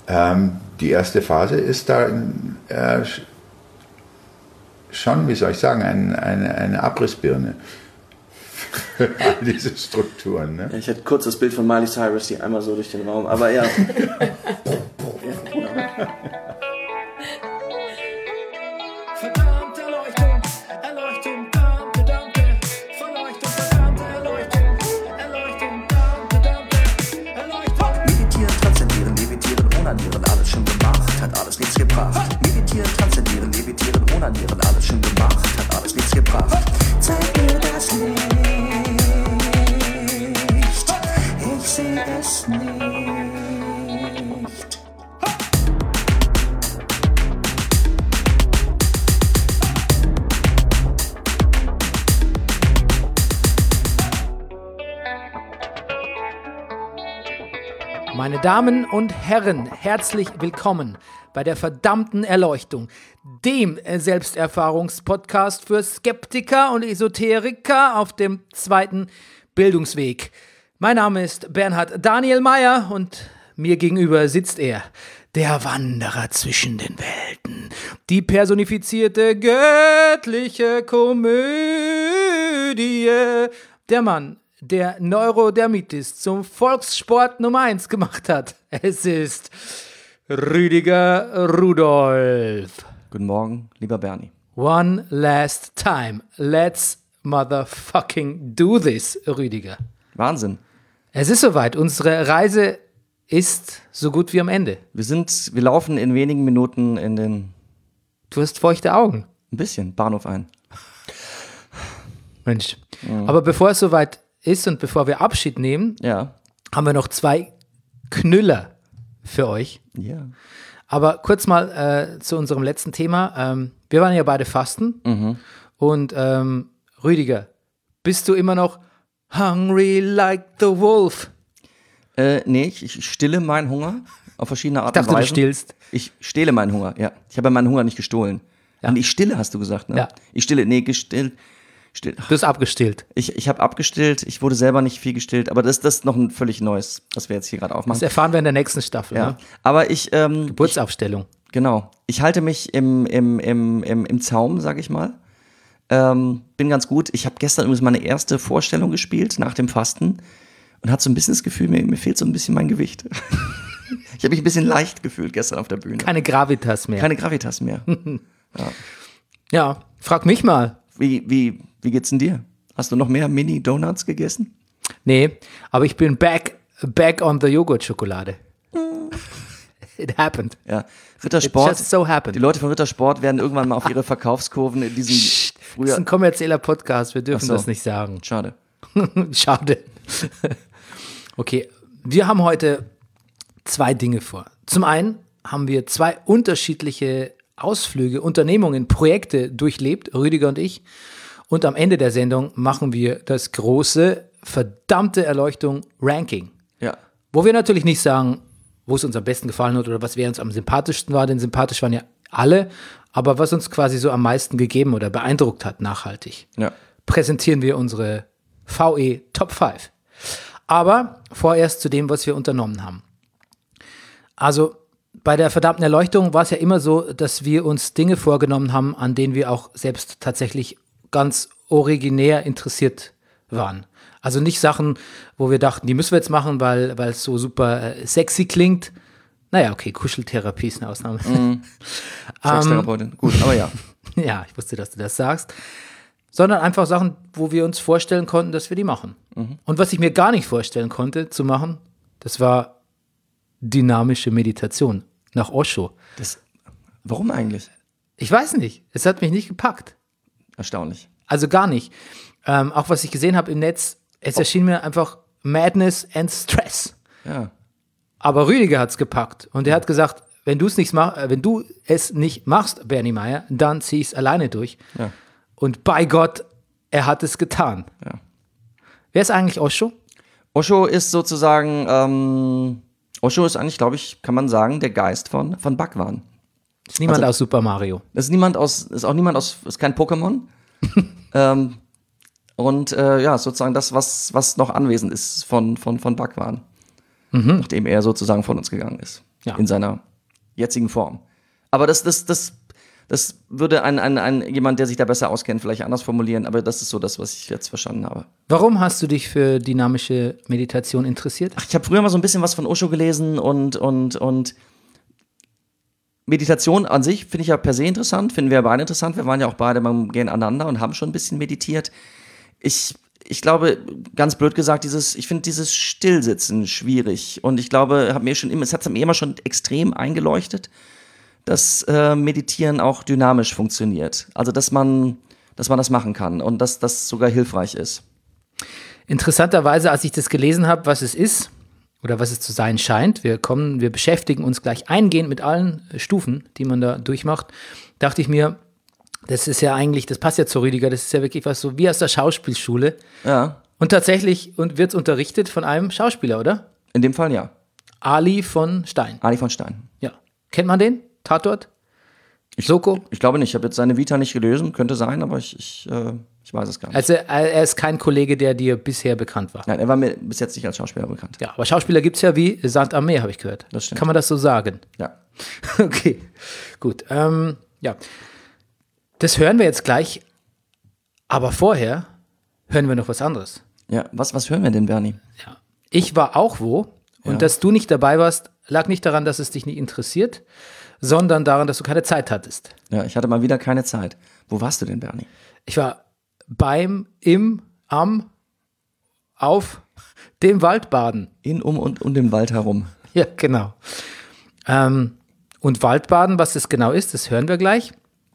Die erste Phase ist da schon, wie soll ich sagen, eine Abrissbirne für all diese Strukturen. Ne? Ja, ich hätte kurz das Bild von Miley Cyrus, die einmal so durch den Raum, aber ja. Verdammte Erleuchtung, Erleuchtung, Dante, Dante. Verleuchtung, verdammte Erleuchtung, Erleuchtung, Dante, Dante. Erleuchtung. Meditieren, transzendieren, levitieren, onanieren, alles schon gemacht, hat alles nichts gebracht. Meditieren, transzendieren, levitieren, onanieren, alles schon gemacht, hat alles nichts gebracht. Zeig mir das Licht, ich seh es nicht. Meine Damen und Herren, herzlich willkommen bei der verdammten Erleuchtung, dem Selbsterfahrungspodcast für Skeptiker und Esoteriker auf dem zweiten Bildungsweg. Mein Name ist Bernhard Daniel Meyer und mir gegenüber sitzt er, der Wanderer zwischen den Welten, die personifizierte göttliche Komödie, der Mann, der Neurodermitis zum Volkssport Nummer 1 gemacht hat. Es ist Rüdiger Rudolph. Guten Morgen, lieber Bernie. One last time. Let's motherfucking do this, Rüdiger. Wahnsinn. Es ist soweit. Unsere Reise ist so gut wie am Ende. Wir laufen in wenigen Minuten in den, Du hast feuchte Augen. ein bisschen, Bahnhof ein. Mensch. Aber bevor es soweit ist und bevor wir Abschied nehmen, Ja. haben wir noch 2 Knüller für euch. Ja. Aber kurz mal zu unserem letzten Thema. Wir waren ja beide fasten. Und Rüdiger, bist du immer noch hungry like the wolf? Nee, ich stille meinen Hunger auf verschiedene Arten Ich dachte, und du Weisen. stillst. Ich stehle meinen Hunger, ja. Ich habe meinen Hunger nicht gestohlen. Ja. Und ich stille, hast du gesagt, ne? Ja. Ich stille, nee, gestillt. Still. Du hast abgestillt. Ich habe abgestillt, ich wurde selber nicht viel gestillt, aber das ist noch ein völlig neues, was wir jetzt hier gerade Das aufmachen. erfahren wir in der nächsten Staffel. Ja. Ne? Aber ich, Geburtsaufstellung. genau, ich halte mich im Zaum, sag ich mal. Bin ganz gut. Ich habe gestern übrigens meine erste Vorstellung gespielt nach dem Fasten und hatte so ein bisschen das Gefühl, mir fehlt so ein bisschen mein Gewicht. Ich habe mich ein bisschen leicht gefühlt gestern auf der Bühne. Keine Gravitas mehr. Keine Gravitas mehr. Ja, frag mich mal. Wie geht's denn dir? Hast du noch mehr Mini-Donuts gegessen? Nee, aber ich bin back on the Joghurt-Schokolade. It happened. Ja, It Rittersport. just so happened. Die Leute von Rittersport werden irgendwann mal auf ihre Verkaufskurven in diesem Das ist früher. ein kommerzieller Podcast, wir dürfen Ach so. das nicht sagen. Schade. Schade. Okay, wir haben heute 2 Dinge vor. Zum einen haben wir 2 unterschiedliche Ausflüge, Unternehmungen, Projekte durchlebt, Rüdiger und ich. Und am Ende der Sendung machen wir das große, verdammte Erleuchtung-Ranking. Ja. Wo wir natürlich nicht sagen, wo es uns am besten gefallen hat oder was wer uns am sympathischsten war, denn sympathisch waren ja alle, aber was uns quasi so am meisten gegeben oder beeindruckt hat, nachhaltig, Ja. präsentieren wir unsere VE Top 5. Aber vorerst zu dem, was wir unternommen haben. Also bei der verdammten Erleuchtung war es ja immer so, dass wir uns Dinge vorgenommen haben, an denen wir auch selbst tatsächlich ganz originär interessiert waren. Also nicht Sachen, wo wir dachten, die müssen wir jetzt machen, weil es so super sexy klingt. Naja, okay, Kuscheltherapie ist eine Ausnahme. Sextherapeutin. Gut, aber ja. Ja, ich wusste, dass du das sagst. Sondern einfach Sachen, wo wir uns vorstellen konnten, dass wir die machen. Und was ich mir gar nicht vorstellen konnte zu machen, das war dynamische Meditation nach Osho. Warum eigentlich? Ich weiß nicht, es hat mich nicht gepackt. Erstaunlich. Also gar nicht. Auch was ich gesehen habe im Netz, es erschien mir einfach Madness and Stress. Ja. Aber Rüdiger hat es gepackt und er hat gesagt, wenn du es nicht machst, Bernie Meyer, dann zieh ich es alleine durch. Ja. Und bei Gott, er hat es getan. Ja. Wer ist eigentlich Osho? Osho ist sozusagen, Osho ist eigentlich, glaube ich, kann man sagen, der Geist von Bhagwan. Ist niemand Also- aus Super Mario. Ist kein Pokémon. Ja, sozusagen das, was noch anwesend ist von Bhagwan. Nachdem er sozusagen von uns gegangen ist. Ja. in seiner jetzigen Form. Aber das würde jemand, der sich da besser auskennt, vielleicht anders formulieren, aber das ist so das, was ich jetzt verstanden habe. Warum hast du dich für dynamische Meditation interessiert? Ach, ich habe früher mal so ein bisschen was von Osho gelesen und Meditation an sich finde ich ja per se interessant, finden wir beide interessant. Wir waren ja auch beide beim Gehen aneinander und haben schon ein bisschen meditiert. Ich glaube, ganz blöd gesagt, ich finde dieses Stillsitzen schwierig. Und ich glaube, es hat mir immer schon extrem eingeleuchtet, dass Meditieren auch dynamisch funktioniert. Also, dass man das machen kann und dass das sogar hilfreich ist. Interessanterweise, als ich das gelesen habe, was es ist oder was es zu sein scheint, wir beschäftigen uns gleich eingehend mit allen Stufen, die man da durchmacht, dachte ich mir, das ist ja eigentlich, das passt ja zu Rüdiger, das ist ja wirklich was so wie aus der Schauspielschule. Ja. Und tatsächlich wird es unterrichtet von einem Schauspieler, oder? In dem Fall ja. Ali von Stein. Ali von Stein. Ja. Kennt man den? Tatort? Soko? Ich glaube nicht. Ich habe jetzt seine Vita nicht gelesen. Könnte sein, aber ich weiß es gar nicht. Also er ist kein Kollege, der dir bisher bekannt war. Nein, er war mir bis jetzt nicht als Schauspieler bekannt. Ja, aber Schauspieler gibt es ja wie Sand am Meer, habe ich gehört. Das stimmt. Kann man das so sagen? Ja. Okay, gut. Ja, das hören wir jetzt gleich. Aber vorher hören wir noch was anderes. Ja, was hören wir denn, Bernie? Ja. Ich war auch wo und dass du nicht dabei warst, lag nicht daran, dass es dich nicht interessiert, sondern daran, dass du keine Zeit hattest. Ja, ich hatte mal wieder keine Zeit. Wo warst du denn, Bernie? Ich war auf dem Waldbaden. In, um und im Wald herum. Ja, genau. Und Waldbaden, was das genau ist, das hören wir gleich.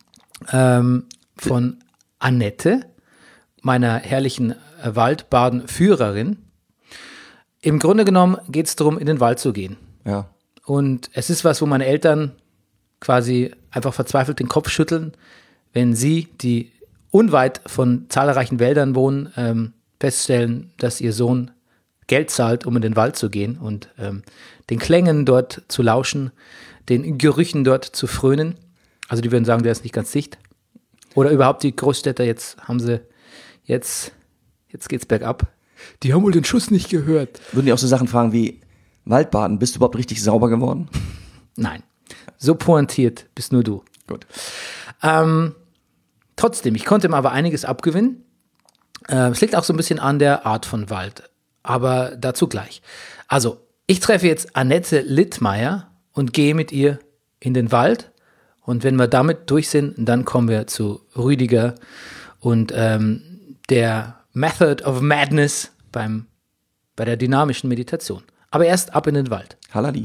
Von Annette, meiner herrlichen Waldbadenführerin. Im Grunde genommen geht es darum, in den Wald zu gehen. Ja. Und es ist was, wo meine Eltern quasi einfach verzweifelt den Kopf schütteln, wenn sie, die unweit von zahlreichen Wäldern wohnen, feststellen, dass ihr Sohn Geld zahlt, um in den Wald zu gehen und den Klängen dort zu lauschen, den Gerüchen dort zu frönen. Also die würden sagen, der ist nicht ganz dicht. Oder überhaupt die Großstädter, jetzt geht's bergab. Die haben wohl den Schuss nicht gehört. Würden die auch so Sachen fragen wie, Waldbaden, bist du überhaupt richtig sauber geworden? Nein, so pointiert bist nur du. Gut. Trotzdem, ich konnte ihm aber einiges abgewinnen. Es liegt auch so ein bisschen an der Art von Wald, aber dazu gleich. Also, ich treffe jetzt Annette Littmeier und gehe mit ihr in den Wald. Und wenn wir damit durch sind, dann kommen wir zu Rüdiger und der Method of Madness bei der dynamischen Meditation. Aber erst ab in den Wald. Hallali.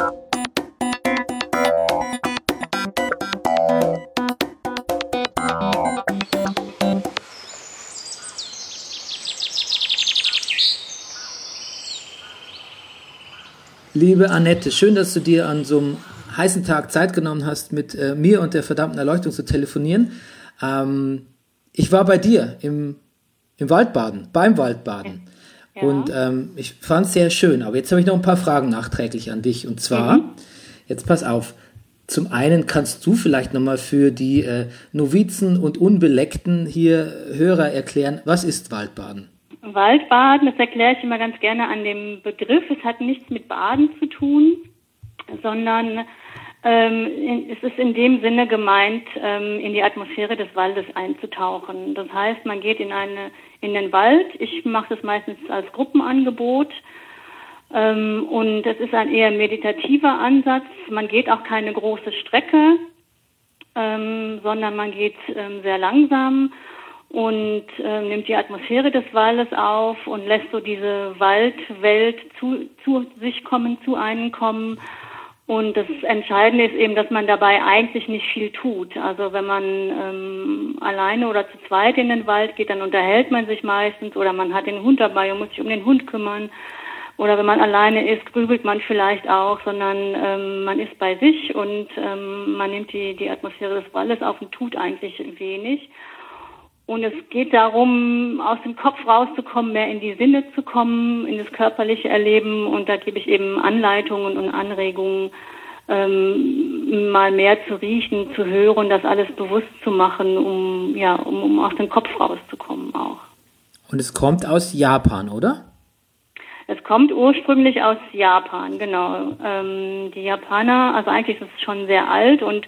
Liebe Annette, schön, dass du dir an so einem heißen Tag Zeit genommen hast, mit mir und der verdammten Erleuchtung zu telefonieren. Ich war bei dir im Waldbaden, beim Waldbaden. Ja. Und ich fand es sehr schön. Aber jetzt habe ich noch ein paar Fragen nachträglich an dich. Und zwar, jetzt pass auf, zum einen kannst du vielleicht nochmal für die Novizen und Unbeleckten hier Hörer erklären, was ist Waldbaden? Waldbaden, das erkläre ich immer ganz gerne an dem Begriff. Es hat nichts mit Baden zu tun, sondern es ist in dem Sinne gemeint, in die Atmosphäre des Waldes einzutauchen. Das heißt, man geht in den Wald. Ich mache das meistens als Gruppenangebot. Und es ist ein eher meditativer Ansatz. Man geht auch keine große Strecke, sondern man geht sehr langsam und nimmt die Atmosphäre des Waldes auf und lässt so diese Waldwelt zu sich kommen, zu einem kommen. Und das Entscheidende ist eben, dass man dabei eigentlich nicht viel tut. Also wenn man alleine oder zu zweit in den Wald geht, dann unterhält man sich meistens oder man hat den Hund dabei und muss sich um den Hund kümmern. Oder wenn man alleine ist, grübelt man vielleicht auch, sondern man ist bei sich und man nimmt die Atmosphäre des Waldes auf und tut eigentlich wenig. Und es geht darum, aus dem Kopf rauszukommen, mehr in die Sinne zu kommen, in das körperliche Erleben. Und da gebe ich eben Anleitungen und Anregungen, mal mehr zu riechen, zu hören, das alles bewusst zu machen, um aus dem Kopf rauszukommen auch. Und es kommt aus Japan, oder? Es kommt ursprünglich aus Japan, genau. Die Japaner, also eigentlich ist es schon sehr alt und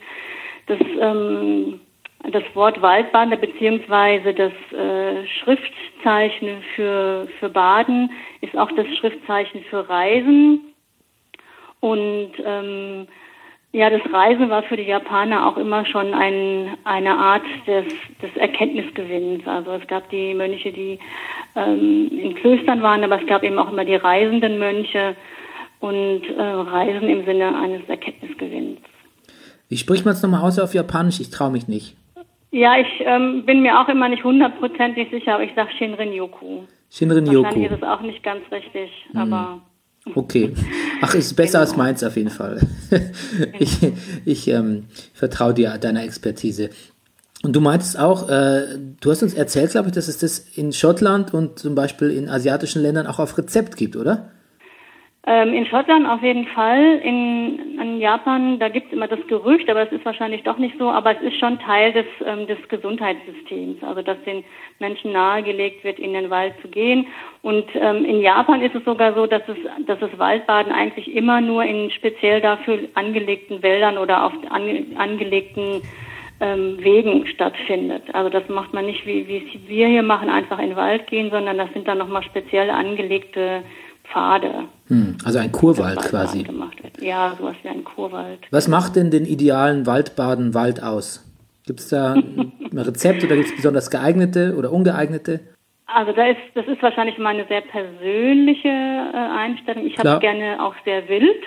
das Wort Waldbaden beziehungsweise das Schriftzeichen für Baden ist auch das Schriftzeichen für Reisen. Und das Reisen war für die Japaner auch immer schon eine Art des Erkenntnisgewinns. Also es gab die Mönche, die in Klöstern waren, aber es gab eben auch immer die reisenden Mönche und Reisen im Sinne eines Erkenntnisgewinns. Wie spricht man es nochmal aus auf Japanisch? Ich traue mich nicht. Ja, ich bin mir auch immer nicht hundertprozentig sicher, aber ich sage Shinrin-yoku. Shinrin-yoku. Wahrscheinlich ist es auch nicht ganz richtig, aber... Okay. Ach, ist besser als meins auf jeden Fall. Ich vertraue dir, deiner Expertise. Und du meintest auch, du hast uns erzählt, glaube ich, dass es das in Schottland und zum Beispiel in asiatischen Ländern auch auf Rezept gibt, oder? In Schottland auf jeden Fall. In Japan, da gibt es immer das Gerücht, aber es ist wahrscheinlich doch nicht so, aber es ist schon Teil des Gesundheitssystems, also dass den Menschen nahegelegt wird, in den Wald zu gehen. Und in Japan ist es sogar so, dass es Waldbaden eigentlich immer nur in speziell dafür angelegten Wäldern oder auf angelegten Wegen stattfindet. Also das macht man nicht, wie es wir hier machen, einfach in den Wald gehen, sondern das sind dann nochmal speziell angelegte Pfade. Also ein Kurwald quasi. Gemacht wird. Ja, sowas wie ein Kurwald. Was macht denn den idealen Waldbaden-Wald aus? Gibt es da ein Rezept oder gibt es besonders geeignete oder ungeeignete? Also das ist wahrscheinlich meine sehr persönliche Einstellung. Ich habe gerne auch sehr wild.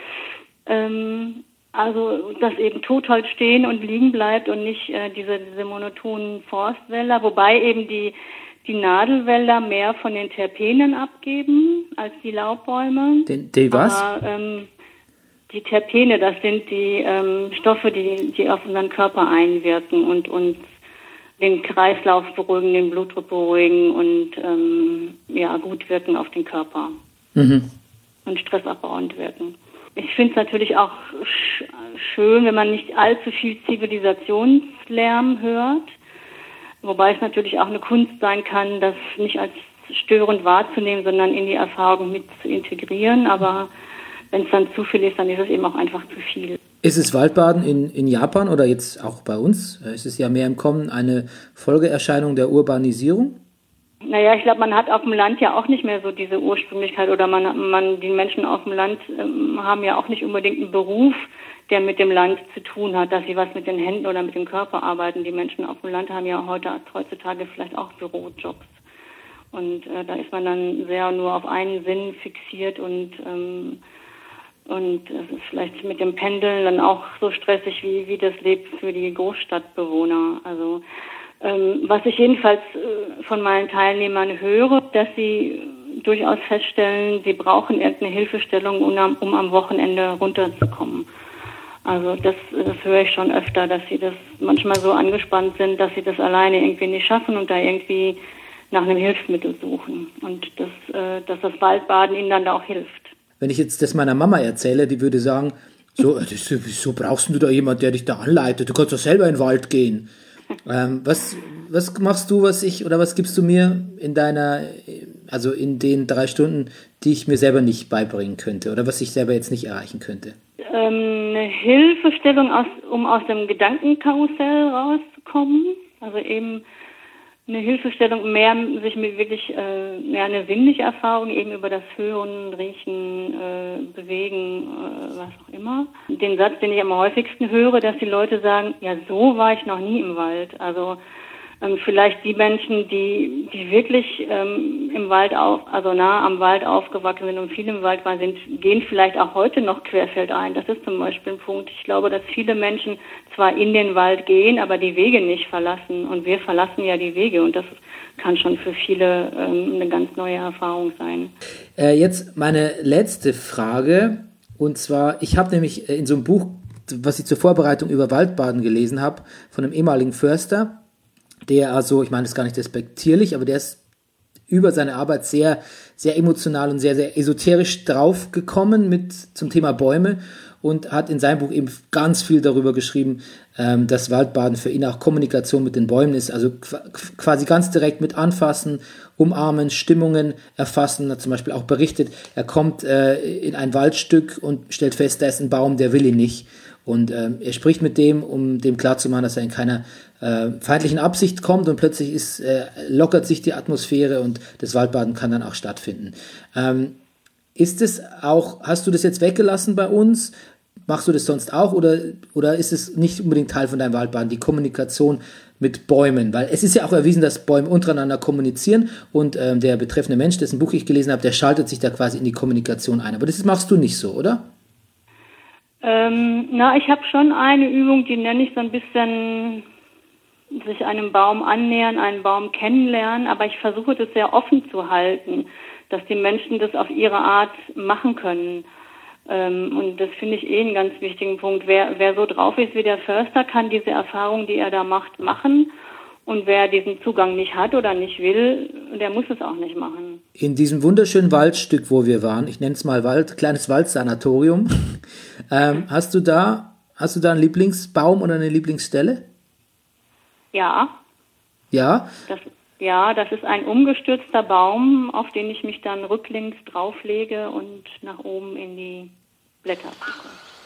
Also dass eben Totholz stehen und liegen bleibt und nicht diese monotonen Forstwälder, wobei eben die Nadelwälder mehr von den Terpenen abgeben als die Laubbäume. Die was? Aber, die Terpene, das sind die Stoffe, die auf unseren Körper einwirken und uns den Kreislauf beruhigen, den Blutdruck beruhigen und gut wirken auf den Körper. Und stressabbauend wirken. Ich finde es natürlich auch schön, wenn man nicht allzu viel Zivilisationslärm hört. Wobei es natürlich auch eine Kunst sein kann, das nicht als störend wahrzunehmen, sondern in die Erfahrung mit zu integrieren. Aber wenn es dann zu viel ist, dann ist es eben auch einfach zu viel. Ist es Waldbaden in Japan oder jetzt auch bei uns? Ist es ja mehr im Kommen eine Folgeerscheinung der Urbanisierung? Naja, ich glaube, man hat auf dem Land ja auch nicht mehr so diese Ursprünglichkeit oder die Menschen auf dem Land haben ja auch nicht unbedingt einen Beruf, der mit dem Land zu tun hat, dass sie was mit den Händen oder mit dem Körper arbeiten. Die Menschen auf dem Land haben ja heutzutage vielleicht auch Bürojobs. Und da ist man dann sehr nur auf einen Sinn fixiert und es ist vielleicht mit dem Pendeln dann auch so stressig wie das Leben für die Großstadtbewohner. Also was ich jedenfalls von meinen Teilnehmern höre, dass sie durchaus feststellen, sie brauchen irgendeine Hilfestellung, um am Wochenende runterzukommen. Also das höre ich schon öfter, dass sie das manchmal so angespannt sind, dass sie das alleine irgendwie nicht schaffen und da irgendwie nach einem Hilfsmittel suchen und dass das Waldbaden ihnen dann da auch hilft. Wenn ich jetzt das meiner Mama erzähle, die würde sagen, so brauchst du da jemand, der dich da anleitet, du kannst doch selber in den Wald gehen. Was machst du, was gibst du mir in den 3 Stunden, die ich mir selber nicht beibringen könnte oder was ich selber jetzt nicht erreichen könnte? Eine Hilfestellung, um aus dem Gedankenkarussell rauszukommen. Also eben eine Hilfestellung, sich mit wirklich eine sinnliche Erfahrung eben über das Hören, Riechen, Bewegen, was auch immer. Den Satz, den ich am häufigsten höre, dass die Leute sagen, ja, so war ich noch nie im Wald. Also vielleicht die Menschen, die wirklich im Wald also nah am Wald aufgewachsen sind und viel im Wald waren, gehen vielleicht auch heute noch querfeldein. Das ist zum Beispiel ein Punkt. Ich glaube, dass viele Menschen zwar in den Wald gehen, aber die Wege nicht verlassen. Und wir verlassen ja die Wege und das kann schon für viele eine ganz neue Erfahrung sein. Jetzt meine letzte Frage. Und zwar, ich habe nämlich in so einem Buch, was ich zur Vorbereitung über Waldbaden gelesen habe, von einem ehemaligen Förster, der also, ich meine, das ist gar nicht despektierlich, aber der ist über seine Arbeit sehr, sehr emotional und sehr, sehr esoterisch draufgekommen zum Thema Bäume. und hat in seinem Buch eben ganz viel darüber geschrieben, dass Waldbaden für ihn auch Kommunikation mit den Bäumen ist, also quasi ganz direkt mit anfassen, umarmen, Stimmungen erfassen. Er hat zum Beispiel auch berichtet, er kommt in ein Waldstück und stellt fest, da ist ein Baum, der will ihn nicht. Und er spricht mit dem, um dem klarzumachen, dass er in keiner feindlichen Absicht kommt, und plötzlich lockert sich die Atmosphäre und das Waldbaden kann dann auch stattfinden. Ist es auch, hast du das jetzt weggelassen bei uns? Machst du das sonst auch oder ist es nicht unbedingt Teil von deinem Waldbaden, die Kommunikation mit Bäumen? Weil es ist ja auch erwiesen, dass Bäume untereinander kommunizieren und der betreffende Mensch, dessen Buch ich gelesen habe, der schaltet sich da quasi in die Kommunikation ein. Aber das machst du nicht so, oder? Ich habe schon eine Übung, die nenne ich so ein bisschen sich einem Baum annähern, einen Baum kennenlernen, aber ich versuche das sehr offen zu halten, dass die Menschen das auf ihre Art machen können. Und das finde ich einen ganz wichtigen Punkt. Wer so drauf ist wie der Förster, kann diese Erfahrung, die er da macht, machen. Und wer diesen Zugang nicht hat oder nicht will, der muss es auch nicht machen. In diesem wunderschönen Waldstück, wo wir waren, ich nenne es mal kleines Waldsanatorium, hast du da einen Lieblingsbaum oder eine Lieblingsstelle? Ja. Ja? Das ist ein umgestürzter Baum, auf den ich mich dann rücklings drauflege und nach oben in die Blätter gucke.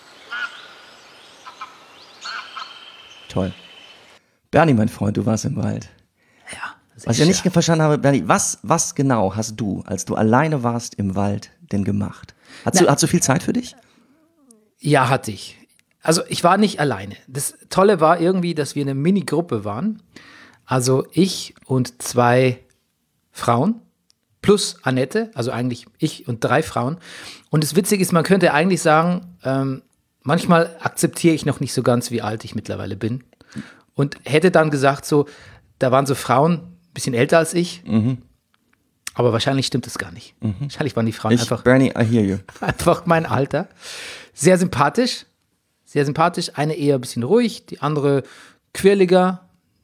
Toll. Bernie, mein Freund, du warst im Wald. Ja. Was ich nicht verstanden habe, Bernie, was genau hast du, als du alleine warst im Wald, denn gemacht? Hast du viel Zeit für dich? Ja, hatte ich. Also ich war nicht alleine. Das Tolle war irgendwie, dass wir eine Mini-Gruppe waren. Also ich und 2 Frauen plus Annette, also eigentlich ich und 3 Frauen. Und das Witzige ist, man könnte eigentlich sagen, manchmal akzeptiere ich noch nicht so ganz, wie alt ich mittlerweile bin. Und hätte dann gesagt, so, da waren so Frauen, ein bisschen älter als ich, aber wahrscheinlich stimmt es gar nicht. Wahrscheinlich waren die Frauen Bernie, I hear you. einfach mein Alter. Sehr sympathisch, eine eher ein bisschen ruhig, die andere quirliger,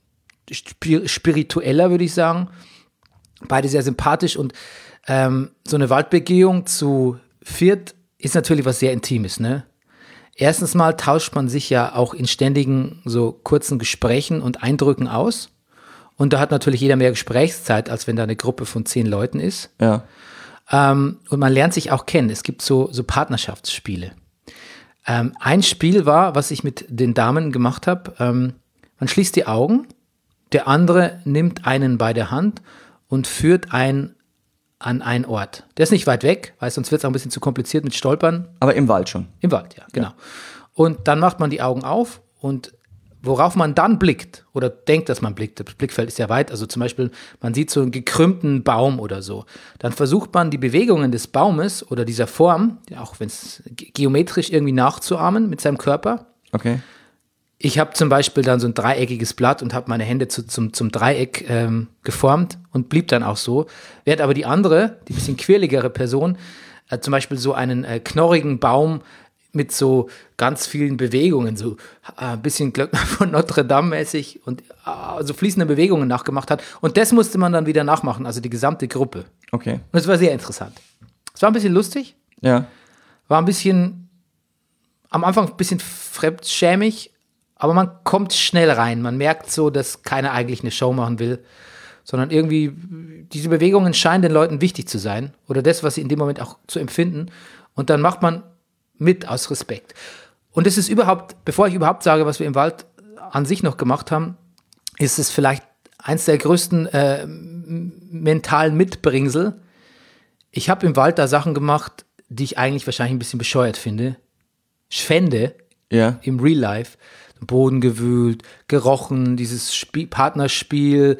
spiritueller, würde ich sagen. Beide sehr sympathisch und so eine Waldbegehung zu viert ist natürlich was sehr Intimes, ne? Erstens mal tauscht man sich ja auch in ständigen so kurzen Gesprächen und Eindrücken aus. Und da hat natürlich jeder mehr Gesprächszeit, als wenn da eine Gruppe von 10 Leuten ist. Ja. Und man lernt sich auch kennen. Es gibt so Partnerschaftsspiele. Ein Spiel war, was ich mit den Damen gemacht habe, man schließt die Augen, der andere nimmt einen bei der Hand und führt einen an einen Ort. Der ist nicht weit weg, weil sonst wird es auch ein bisschen zu kompliziert mit Stolpern. Aber im Wald schon. Im Wald, ja, genau. Und dann macht man die Augen auf und worauf man dann blickt oder denkt, dass man blickt, das Blickfeld ist ja weit, also zum Beispiel, man sieht so einen gekrümmten Baum oder so, dann versucht man die Bewegungen des Baumes oder dieser Form, auch wenn es geometrisch irgendwie nachzuahmen mit seinem Körper. Okay. Ich habe zum Beispiel dann so ein dreieckiges Blatt und habe meine Hände zum Dreieck geformt und blieb dann auch so. Während aber die andere, die bisschen quirligere Person, zum Beispiel so einen knorrigen Baum mit so ganz vielen Bewegungen, so ein bisschen Glöckner von Notre Dame mäßig und so fließende Bewegungen nachgemacht hat. Und das musste man dann wieder nachmachen, also die gesamte Gruppe. Okay. Und es war sehr interessant. Es war ein bisschen lustig. Ja. War ein bisschen, am Anfang ein bisschen fremdschämig, aber man kommt schnell rein. Man merkt so, dass keiner eigentlich eine Show machen will, sondern irgendwie, diese Bewegungen scheinen den Leuten wichtig zu sein oder das, was sie in dem Moment auch zu empfinden. Und dann macht man mit aus Respekt. Und es ist überhaupt, bevor ich überhaupt sage, was wir im Wald an sich noch gemacht haben, ist es vielleicht eins der größten mentalen Mitbringsel. Ich habe im Wald da Sachen gemacht, die ich eigentlich wahrscheinlich ein bisschen bescheuert finde. Ja. Im Real Life. Boden gewühlt, gerochen, dieses Partnerspiel.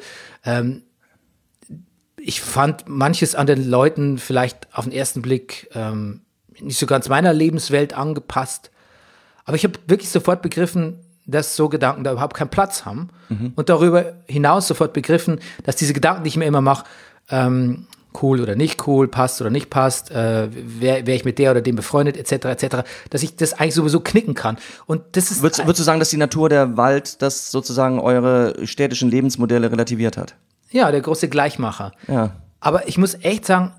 Ich fand manches an den Leuten vielleicht auf den ersten Blick nicht so ganz meiner Lebenswelt angepasst. Aber ich habe wirklich sofort begriffen, dass so Gedanken da überhaupt keinen Platz haben. Und darüber hinaus sofort begriffen, dass diese Gedanken, die ich mir immer mache, cool oder nicht cool, passt oder nicht passt, wär ich mit der oder dem befreundet, etc., dass ich das eigentlich sowieso knicken kann. Und das ist. Würdest du sagen, dass die Natur, der Wald, das sozusagen eure städtischen Lebensmodelle relativiert hat? Ja, der große Gleichmacher. Ja. Aber ich muss echt sagen,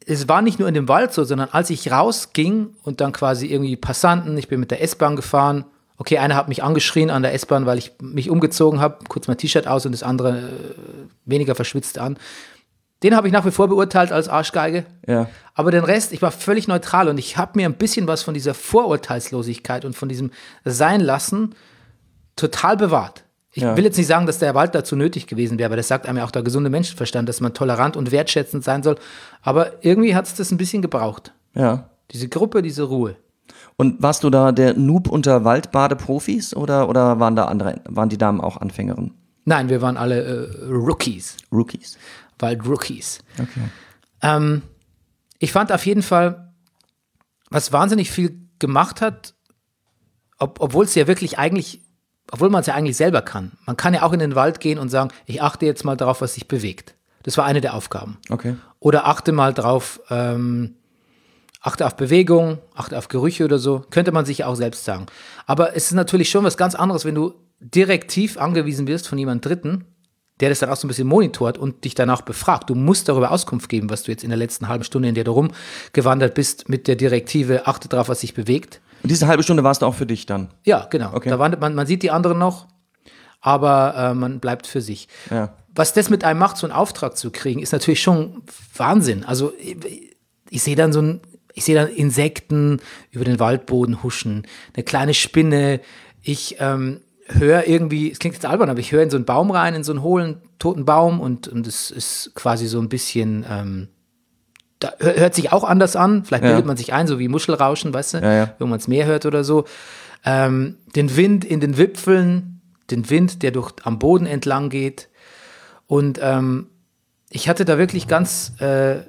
es war nicht nur in dem Wald so, sondern als ich rausging und dann quasi irgendwie Passanten, ich bin mit der S-Bahn gefahren, okay, einer hat mich angeschrien an der S-Bahn, weil ich mich umgezogen habe, kurz mein T-Shirt aus und das andere weniger verschwitzt an. Den habe ich nach wie vor beurteilt als Arschgeige. Ja. Aber den Rest, ich war völlig neutral und ich habe mir ein bisschen was von dieser Vorurteilslosigkeit und von diesem Seinlassen total bewahrt. Ich Ja. will jetzt nicht sagen, dass der Wald dazu nötig gewesen wäre, aber das sagt einem ja auch der gesunde Menschenverstand, dass man tolerant und wertschätzend sein soll. Aber irgendwie hat es das ein bisschen gebraucht. Ja. Diese Gruppe, diese Ruhe. Und warst du da der Noob unter Waldbadeprofis oder waren die Damen auch Anfängerinnen? Nein, wir waren alle Rookies, Rookies. Waldrookies. Okay. Ich fand auf jeden Fall, was wahnsinnig viel gemacht hat, obwohl man es ja eigentlich selber kann. Man kann ja auch in den Wald gehen und sagen, ich achte jetzt mal darauf, was sich bewegt. Das war eine der Aufgaben. Okay. Oder achte mal drauf, achte auf Bewegung, achte auf Gerüche oder so. Könnte man sich auch selbst sagen. Aber es ist natürlich schon was ganz anderes, wenn du direktiv angewiesen wirst von jemand Dritten, der das dann auch so ein bisschen monitort und dich danach befragt. Du musst darüber Auskunft geben, was du jetzt in der letzten halben Stunde, in der du rumgewandert bist, mit der Direktive, achte darauf, was sich bewegt. Und diese halbe Stunde warst du auch für dich dann? Ja, genau. Okay. Da wandert man sieht die anderen noch, aber man bleibt für sich. Ja. Was das mit einem macht, so einen Auftrag zu kriegen, ist natürlich schon Wahnsinn. Also ich sehe dann Insekten über den Waldboden huschen, eine kleine Spinne. Ich höre irgendwie, es klingt jetzt albern, aber ich höre in so einen Baum rein, in so einen hohlen, toten Baum und es ist quasi so ein bisschen, da hört sich auch anders an. Vielleicht bildet man sich ein, so wie Muschelrauschen, weißt du, wenn man es mehr hört oder so. Den Wind in den Wipfeln, den Wind, der am Boden entlang geht. Und ich hatte da wirklich wir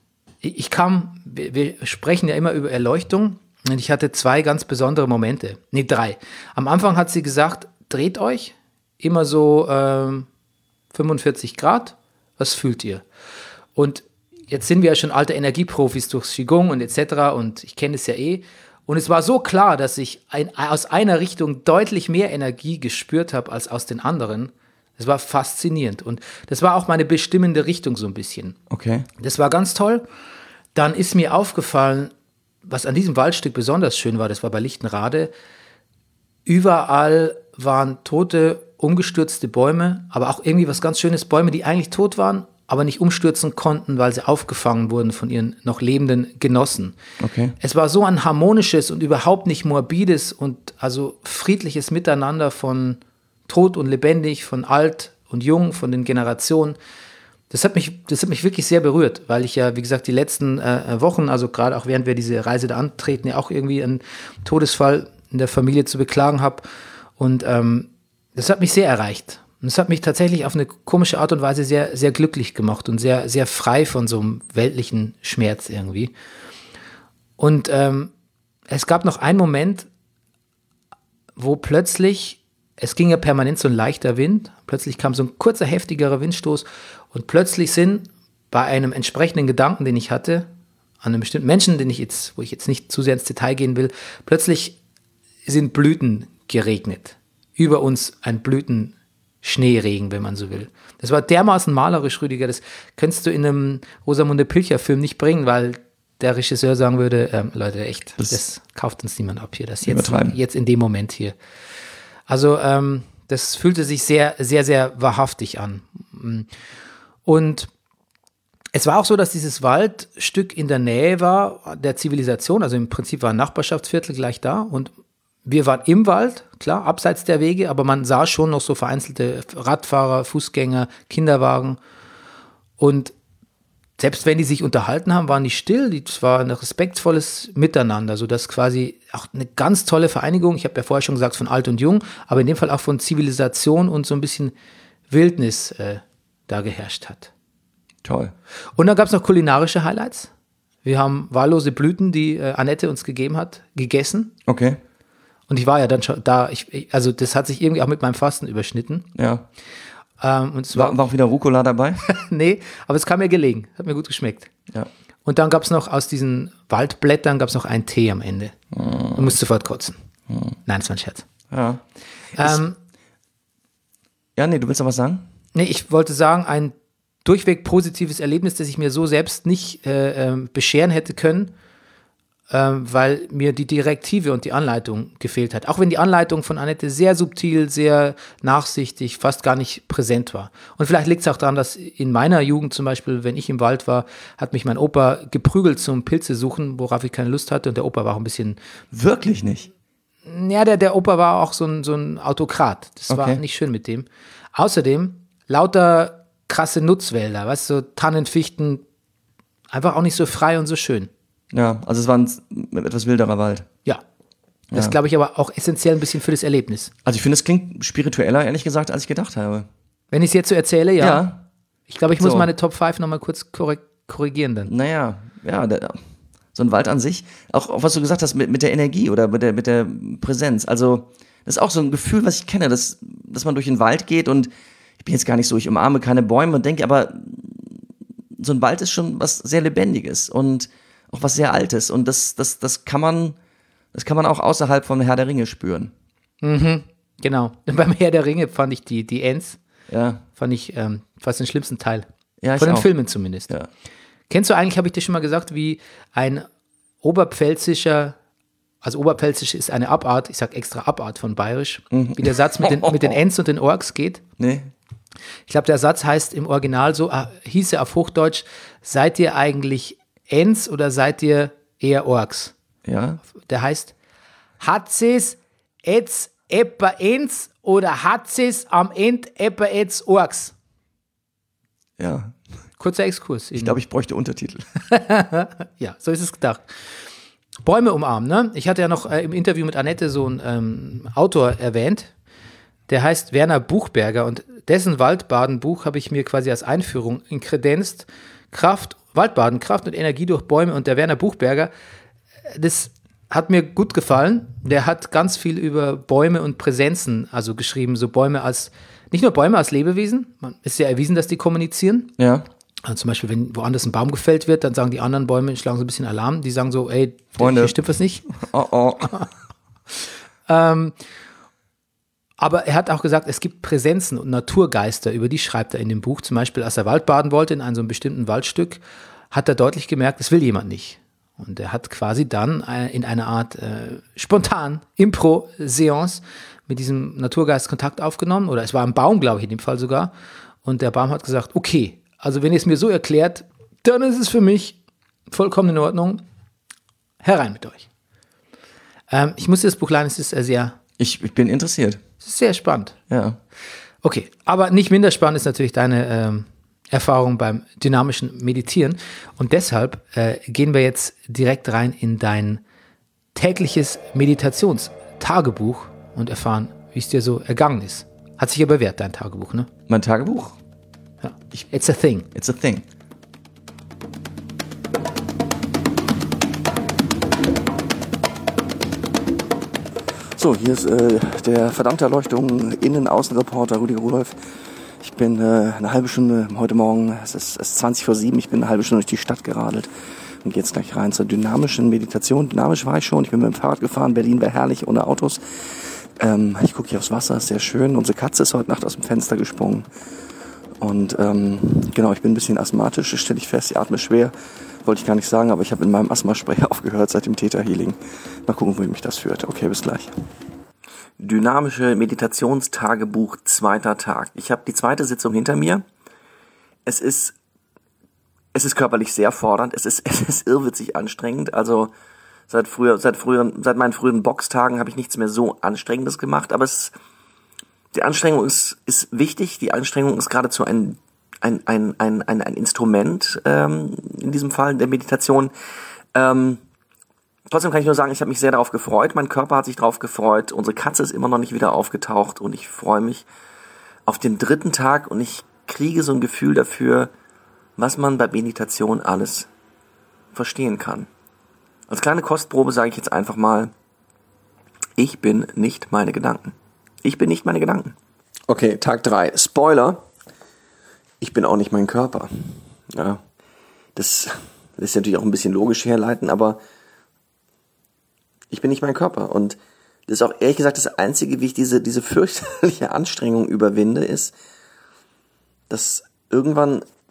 sprechen ja immer über Erleuchtung und ich hatte 2 ganz besondere Momente. Nee, 3. Am Anfang hat sie gesagt, dreht euch, immer so 45 Grad, was fühlt ihr? Und jetzt sind wir ja schon alte Energieprofis durchs Qigong und etc. und ich kenne es ja eh. Und es war so klar, dass ich aus einer Richtung deutlich mehr Energie gespürt habe als aus den anderen. Das war faszinierend. Und das war auch meine bestimmende Richtung so ein bisschen. Okay. Das war ganz toll. Dann ist mir aufgefallen, was an diesem Waldstück besonders schön war, das war bei Lichtenrade. Überall waren tote, umgestürzte Bäume, aber auch irgendwie was ganz Schönes, Bäume, die eigentlich tot waren, aber nicht umstürzen konnten, weil sie aufgefangen wurden von ihren noch lebenden Genossen. Okay. Es war so ein harmonisches und überhaupt nicht morbides und also friedliches Miteinander von tot und lebendig, von alt und jung, von den Generationen. Das hat mich wirklich sehr berührt, weil ich ja, wie gesagt, die letzten Wochen, also gerade auch während wir diese Reise da antreten, ja auch irgendwie einen Todesfall in der Familie zu beklagen habe. Und das hat mich sehr erreicht. Und es hat mich tatsächlich auf eine komische Art und Weise sehr, sehr glücklich gemacht und sehr, sehr frei von so einem weltlichen Schmerz irgendwie. Und es gab noch einen Moment, wo plötzlich, es ging ja permanent so ein leichter Wind, plötzlich kam so ein kurzer, heftigerer Windstoß und plötzlich sind bei einem entsprechenden Gedanken, den ich hatte, an einem bestimmten Menschen, wo ich jetzt nicht zu sehr ins Detail gehen will, plötzlich sind Blüten geregnet. Über uns ein Blütenschneeregen, wenn man so will. Das war dermaßen malerisch, Rüdiger, das könntest du in einem Rosamunde Pilcher-Film nicht bringen, weil der Regisseur sagen würde, Leute, echt, das kauft uns niemand ab hier, das jetzt in dem Moment hier. Also das fühlte sich sehr, sehr, sehr wahrhaftig an. Und es war auch so, dass dieses Waldstück in der Nähe war der Zivilisation, also im Prinzip war ein Nachbarschaftsviertel gleich da und wir waren im Wald, klar, abseits der Wege, aber man sah schon noch so vereinzelte Radfahrer, Fußgänger, Kinderwagen und selbst wenn die sich unterhalten haben, waren die still, es war ein respektvolles Miteinander, sodass quasi auch eine ganz tolle Vereinigung, ich habe ja vorher schon gesagt, von alt und jung, aber in dem Fall auch von Zivilisation und so ein bisschen Wildnis da geherrscht hat. Toll. Und dann gab es noch kulinarische Highlights. Wir haben wahllose Blüten, die Annette uns gegeben hat, gegessen. Okay. Und ich war ja dann schon da, also das hat sich irgendwie auch mit meinem Fasten überschnitten. Ja. Und es war auch wieder Rucola dabei? Nee, aber es kam mir gelegen. Hat mir gut geschmeckt. Ja. Und dann gab es noch aus diesen Waldblättern gab es noch einen Tee am Ende. Du musst sofort kotzen. Nein, das war ein Scherz. Ja. Ja, nee, du willst noch was sagen? Nee, ich wollte sagen, ein durchweg positives Erlebnis, das ich mir so selbst nicht bescheren hätte können, weil mir die Direktive und die Anleitung gefehlt hat. Auch wenn die Anleitung von Annette sehr subtil, sehr nachsichtig, fast gar nicht präsent war. Und vielleicht liegt es auch daran, dass in meiner Jugend zum Beispiel, wenn ich im Wald war, hat mich mein Opa geprügelt zum Pilze suchen, worauf ich keine Lust hatte. Und der Opa war auch ein bisschen, Wirklich nicht. ja, der Opa war auch so ein Autokrat. Das war Okay. nicht schön mit dem. Außerdem lauter krasse Nutzwälder, weißt du, so Tannen, Fichten, einfach auch nicht so frei und so schön. Ja, also es war ein etwas wilderer Wald. Ja. Das glaube ich aber auch essentiell ein bisschen für das Erlebnis. Also ich finde, es klingt spiritueller, ehrlich gesagt, als ich gedacht habe. Wenn ich es jetzt so erzähle, ja. Ja. Ich glaube, ich muss So. meine Top 5 nochmal kurz korrigieren dann. Naja, ja, so ein Wald an sich, auch was du gesagt hast mit der Energie oder mit der Präsenz. Also das ist auch so ein Gefühl, was ich kenne, dass man durch den Wald geht und ich bin jetzt gar nicht so, ich umarme keine Bäume und denke, aber so ein Wald ist schon was sehr Lebendiges und auch was sehr Altes und das kann man auch außerhalb von Herr der Ringe spüren. Genau. Und beim Herr der Ringe fand ich die Ents, Ja, fand ich fast den schlimmsten Teil. ja, Von den auch. Filmen zumindest. Ja. Kennst du eigentlich, habe ich dir schon mal gesagt, wie ein oberpfälzischer, also oberpfälzisch ist eine Abart, ich sag extra Abart von bayerisch, wie der Satz mit den Ents und den Orks geht? Nee? Ich glaube, der Satz heißt im Original so, hieße auf Hochdeutsch, seid ihr eigentlich Ents oder seid ihr eher Orks? Ja. Der heißt, hat sie's jetzt etwa Ents oder hat sie's am End etwa jetzt Orks? Ja. Kurzer Exkurs. Ich glaube, ich bräuchte Untertitel. Ja, so ist es gedacht. Bäume umarmen, ne? Ich hatte ja noch im Interview mit Annette so einen Autor erwähnt, der heißt Werner Buchberger und dessen Waldbaden-Buch habe ich mir quasi als Einführung inkredenzt. Waldbaden, Kraft und Energie durch Bäume und der Werner Buchberger, das hat mir gut gefallen. Der hat ganz viel über Bäume und Präsenzen also geschrieben, so Bäume als, nicht nur Bäume als Lebewesen, man ist ja erwiesen, dass die kommunizieren. Ja. Also zum Beispiel, wenn woanders ein Baum gefällt wird, dann sagen die anderen Bäume, schlagen so ein bisschen Alarm. Die sagen so, ey, Freunde. hier stimmt was nicht. Oh. Aber er hat auch gesagt, es gibt Präsenzen und Naturgeister, über die schreibt er in dem Buch. Zum Beispiel, als er Waldbaden wollte in einem so einem bestimmten Waldstück, hat er deutlich gemerkt, das will jemand nicht. Und er hat quasi dann in einer Art spontan Impro-Seance mit diesem Naturgeist Kontakt aufgenommen. Oder es war ein Baum, glaube ich, in dem Fall sogar. Und der Baum hat gesagt, okay, also wenn ihr es mir so erklärt, dann ist es für mich vollkommen in Ordnung. Herein mit euch. Ich muss dir das Buch leihen, es ist Ich bin interessiert. sehr spannend. Ja. Okay, aber nicht minder spannend ist natürlich deine Erfahrung beim dynamischen Meditieren. Und deshalb gehen wir jetzt direkt rein in dein tägliches Meditationstagebuch und erfahren, wie es dir so ergangen ist. Hat sich ja bewährt, dein Tagebuch, ne? Mein Tagebuch? Ja. It's a thing. It's a thing. So, hier ist der verdammte Erleuchtung Innen-Außen-Reporter Rüdiger Rudolph. Ich bin eine halbe Stunde heute Morgen, es ist 20:07, ich bin eine halbe Stunde durch die Stadt geradelt und gehe jetzt gleich rein zur dynamischen Meditation. Dynamisch war ich schon, ich bin mit dem Fahrrad gefahren, Berlin wäre herrlich ohne Autos. Ich gucke hier aufs Wasser, ist sehr schön. Unsere Katze ist heute Nacht aus dem Fenster gesprungen. Und genau, ich bin ein bisschen asthmatisch, das stelle ich fest, ich atme schwer. Wollte ich gar nicht sagen, aber ich habe in meinem Asthmaspray aufgehört seit dem Theta Healing. Mal gucken, wohin mich das führt. Okay, bis gleich. Dynamische Meditationstagebuch, 2. Tag. Ich habe die 2. Sitzung hinter mir. Es ist körperlich sehr fordernd. Es ist irrwitzig anstrengend. Also seit meinen frühen Boxtagen habe ich nichts mehr so Anstrengendes gemacht. Aber die Anstrengung ist wichtig. Die Anstrengung ist geradezu ein Instrument, in diesem Fall der Meditation. Trotzdem kann ich nur sagen, ich habe mich sehr darauf gefreut. Mein Körper hat sich darauf gefreut. Unsere Katze ist immer noch nicht wieder aufgetaucht und ich freue mich auf den 3. Tag und ich kriege so ein Gefühl dafür, was man bei Meditation alles verstehen kann. Als kleine Kostprobe sage ich jetzt einfach mal, ich bin nicht meine Gedanken. Ich bin nicht meine Gedanken. Okay, Tag 3. Spoiler. Ich bin auch nicht mein Körper. Ja, das ist natürlich auch ein bisschen logisch herleiten, aber ich bin nicht mein Körper. Und das ist auch ehrlich gesagt das Einzige, wie ich diese fürchterliche Anstrengung überwinde, ist, dass irgendwann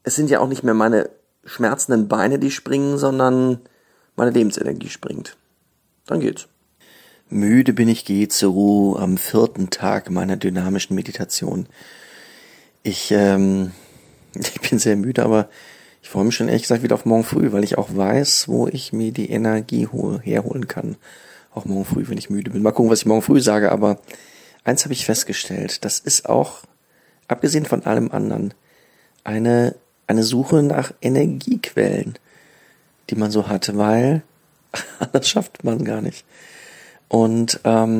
es sind ja auch nicht mehr meine schmerzenden Beine, die springen, sondern meine Lebensenergie springt. Dann geht's. Müde bin ich, gehe zur Ruhe am 4. Tag meiner dynamischen Meditation. Ich bin sehr müde, aber ich freue mich schon ehrlich gesagt wieder auf morgen früh, weil ich auch weiß, wo ich mir die Energie herholen kann. Auch morgen früh, wenn ich müde bin. Mal gucken, was ich morgen früh sage, aber eins habe ich festgestellt, das ist auch, abgesehen von allem anderen, eine Suche nach Energiequellen, die man so hat, weil das schafft man gar nicht. Und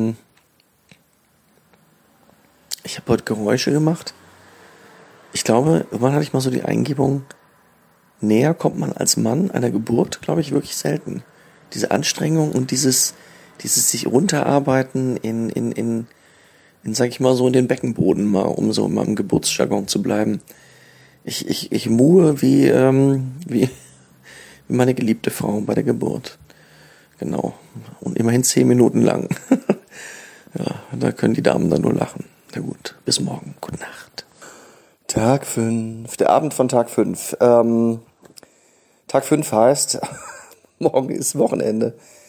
ich habe heute Geräusche gemacht. Ich glaube, irgendwann hatte ich mal so die Eingebung, näher kommt man als Mann einer Geburt, glaube ich, wirklich selten. Diese Anstrengung und dieses sich runterarbeiten in sag ich mal so, in den Beckenboden mal, um so in meinem Geburtsjargon zu bleiben. Ich muhe wie meine geliebte Frau bei der Geburt. Genau. Und immerhin 10 Minuten lang. Ja, da können die Damen dann nur lachen. Na gut, bis morgen. Gute Nacht. Tag 5. Der Abend von Tag 5. Tag 5 heißt, morgen ist Wochenende.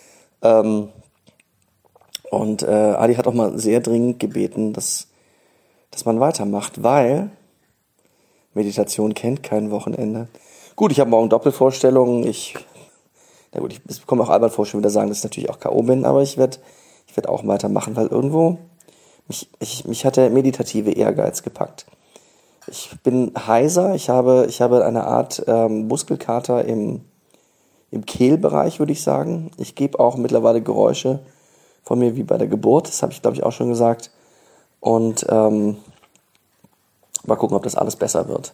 Und Adi hat auch mal sehr dringend gebeten, dass man weitermacht, weil Meditation kennt kein Wochenende. Gut, ich habe morgen Doppelvorstellungen. Ich bekomme auch Albert vor, schon wieder sagen, dass ich natürlich auch K.O. bin, aber ich werd auch weitermachen, weil irgendwo mich hat der meditative Ehrgeiz gepackt. Ich bin heiser, ich habe eine Art Muskelkater im Kehlbereich, würde ich sagen. Ich gebe auch mittlerweile Geräusche von mir wie bei der Geburt, das habe ich, glaube ich, auch schon gesagt. Und mal gucken, ob das alles besser wird.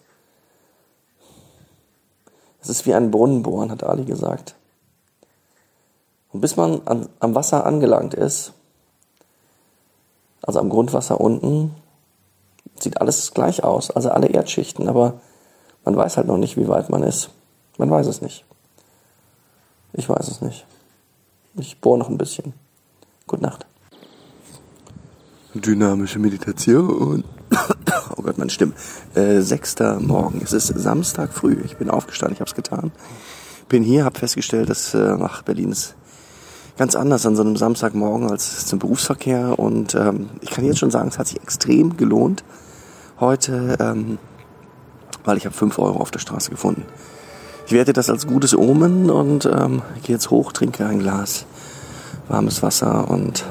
Es ist wie ein Brunnenbohren, hat Ali gesagt. Und bis man am Wasser angelangt ist, also am Grundwasser unten, sieht alles gleich aus, also alle Erdschichten, aber man weiß halt noch nicht, wie weit man ist. Man weiß es nicht. Ich weiß es nicht. Ich bohre noch ein bisschen. Gute Nacht. Dynamische Meditation. Oh Gott, meine Stimme. 6. Morgen. Es ist Samstag früh. Ich bin aufgestanden, ich habe es getan. Bin hier, habe festgestellt, dass Berlin ist ganz anders an so einem Samstagmorgen als zum Berufsverkehr. Und ich kann jetzt schon sagen, es hat sich extrem gelohnt heute, weil ich habe 5 Euro auf der Straße gefunden. Ich werte das als gutes Omen und gehe jetzt hoch, trinke ein Glas warmes Wasser und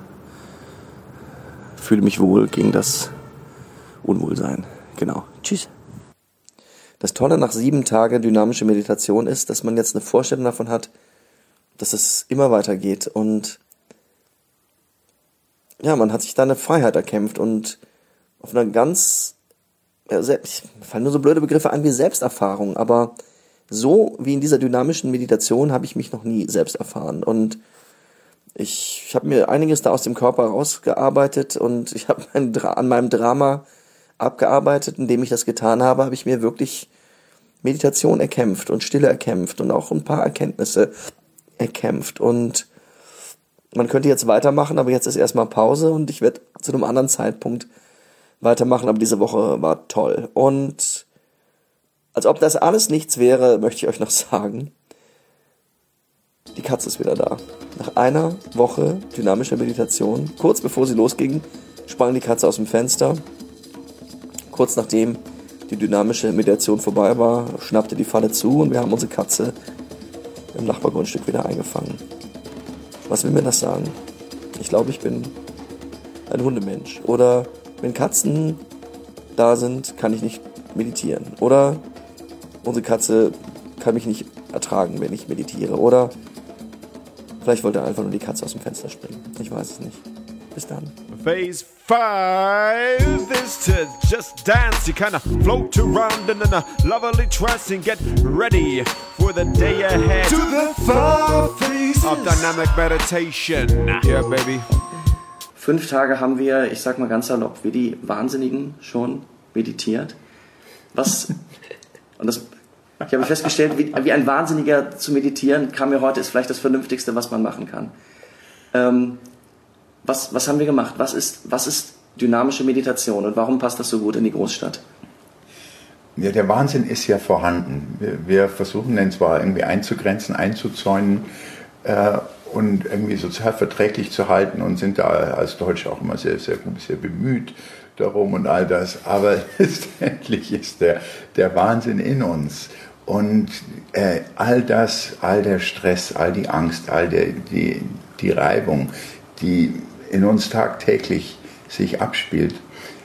fühle mich wohl gegen das Unwohlsein. Genau. Tschüss. Das Tolle nach 7 Tagen dynamische Meditation ist, dass man jetzt eine Vorstellung davon hat, dass es immer weitergeht und ja, man hat sich da eine Freiheit erkämpft und auf einer ganz, ich fallen nur so blöde Begriffe an wie Selbsterfahrung, aber so wie in dieser dynamischen Meditation habe ich mich noch nie selbst erfahren und ich habe mir einiges da aus dem Körper rausgearbeitet und ich habe an meinem Drama abgearbeitet. Indem ich das getan habe, habe ich mir wirklich Meditation erkämpft und Stille erkämpft und auch ein paar Erkenntnisse erkämpft. Und man könnte jetzt weitermachen, aber jetzt ist erstmal Pause und ich werde zu einem anderen Zeitpunkt weitermachen. Aber diese Woche war toll. Und als ob das alles nichts wäre, möchte ich euch noch sagen, die Katze ist wieder da. Nach einer Woche dynamischer Meditation, kurz bevor sie losging, sprang die Katze aus dem Fenster. Kurz nachdem die dynamische Meditation vorbei war, schnappte die Falle zu und wir haben unsere Katze im Nachbargrundstück wieder eingefangen. Was will mir das sagen? Ich glaube, ich bin ein Hundemensch. Oder wenn Katzen da sind, kann ich nicht meditieren. Oder unsere Katze kann mich nicht ertragen, wenn ich meditiere. Oder vielleicht wollte er einfach nur die Katze aus dem Fenster springen. Ich weiß es nicht. Bis dann. Phase 5 is to just dance. You kind of float around in a lovely trance and get ready for the day ahead. To the 5 phases of dynamic meditation. Yeah, baby. 5 Tage haben wir, ich sag mal ganz salopp, wie die Wahnsinnigen schon meditiert. Ich habe festgestellt, wie ein Wahnsinniger zu meditieren, kam mir heute, ist vielleicht das Vernünftigste, was man machen kann. Was haben wir gemacht? Was ist dynamische Meditation und warum passt das so gut in die Großstadt? Ja, der Wahnsinn ist ja vorhanden. Wir versuchen den zwar irgendwie einzugrenzen, einzuzäunen und irgendwie sozial verträglich zu halten und sind da als Deutsche auch immer sehr, sehr, sehr bemüht darum und all das. Aber letztendlich ist der Wahnsinn in uns. Und all das, all der Stress, all die Angst, all die Reibung, die in uns tagtäglich sich abspielt,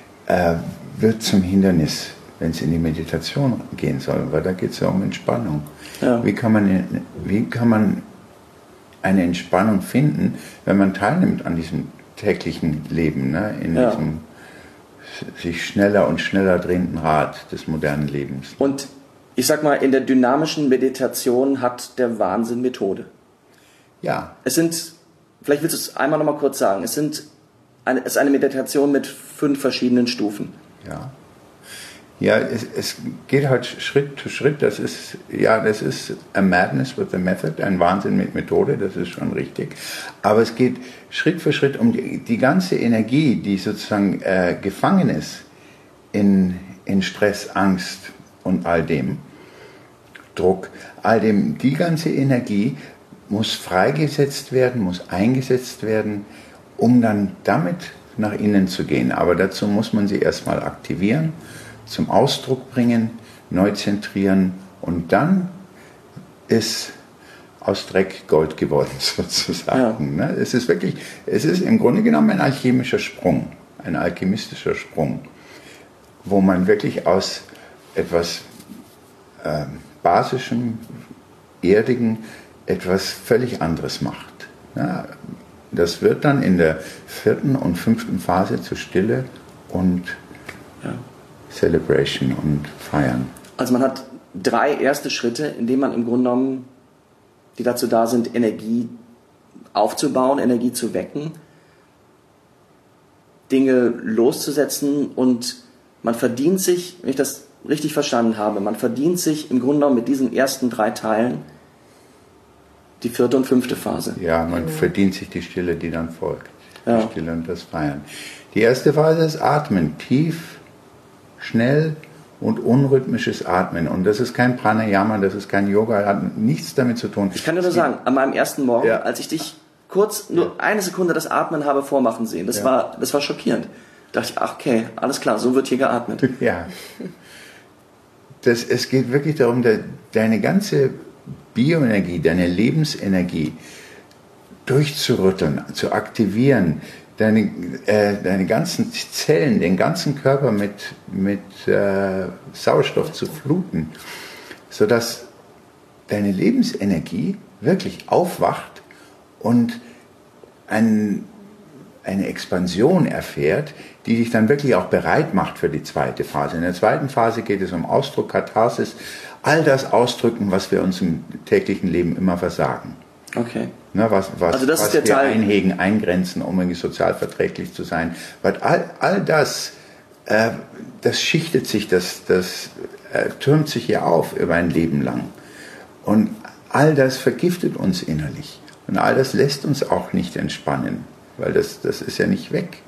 wird zum Hindernis, wenn es in die Meditation gehen soll, weil da geht es ja um Entspannung. Ja. Wie kann man eine Entspannung finden, wenn man teilnimmt an diesem täglichen Leben, ne? In diesem sich schneller und schneller drehenden Rad des modernen Lebens. Und ich sag mal, in der dynamischen Meditation hat der Wahnsinn Methode. Ja. Es sind, vielleicht willst du es einmal nochmal kurz sagen, es ist eine Meditation mit 5 verschiedenen Stufen. Ja. Ja, es geht halt Schritt für Schritt. Das ist a madness with a method, ein Wahnsinn mit Methode, das ist schon richtig. Aber es geht Schritt für Schritt um die ganze Energie, die sozusagen gefangen ist in Stress, Angst und all dem, Druck, all dem. Die ganze Energie muss freigesetzt werden, muss eingesetzt werden, um dann damit nach innen zu gehen. Aber dazu muss man sie erstmal aktivieren, zum Ausdruck bringen, neu zentrieren und dann ist aus Dreck Gold geworden sozusagen. Ja. Es ist im Grunde genommen ein alchemischer Sprung, ein alchemistischer Sprung, wo man wirklich aus etwas Basischem, Erdigen etwas völlig anderes macht. Ja, das wird dann in der 4. und 5. Phase zu Stille und Celebration und Feiern. Also man hat 3 erste Schritte, in denen man im Grunde genommen, die dazu da sind, Energie aufzubauen, Energie zu wecken, Dinge loszusetzen und man verdient sich, wenn ich das richtig verstanden habe, man verdient sich im Grunde genommen mit diesen ersten 3 Teilen die 4. und 5. Phase. Ja, man verdient sich die Stille, die dann folgt. Ja. Die Stille und das Feiern. Die erste Phase ist Atmen, tief, schnell und unrhythmisches Atmen. Und das ist kein Pranayama, das ist kein Yoga, hat nichts damit zu tun. Ich kann dir nur sagen, an meinem ersten Morgen, als ich dich kurz, nur eine Sekunde das Atmen habe vormachen sehen, das war schockierend. Da dachte ich, ach okay, alles klar, so wird hier geatmet. Ja. Es geht wirklich darum, deine ganze Bioenergie, deine Lebensenergie durchzurütteln, zu aktivieren, deine ganzen Zellen, den ganzen Körper mit Sauerstoff zu fluten, sodass deine Lebensenergie wirklich aufwacht und eine Expansion erfährt, die dich dann wirklich auch bereit macht für die 2. Phase. In der 2. Phase geht es um Ausdruck, Katharsis, all das ausdrücken, was wir uns im täglichen Leben immer versagen. Okay. Ne, was also das ist der wir Teil, einhegen, eingrenzen, um irgendwie sozial verträglich zu sein. Weil all das, das schichtet sich, das türmt sich hier auf über ein Leben lang. Und all das vergiftet uns innerlich. Und all das lässt uns auch nicht entspannen, weil das ist ja nicht weg.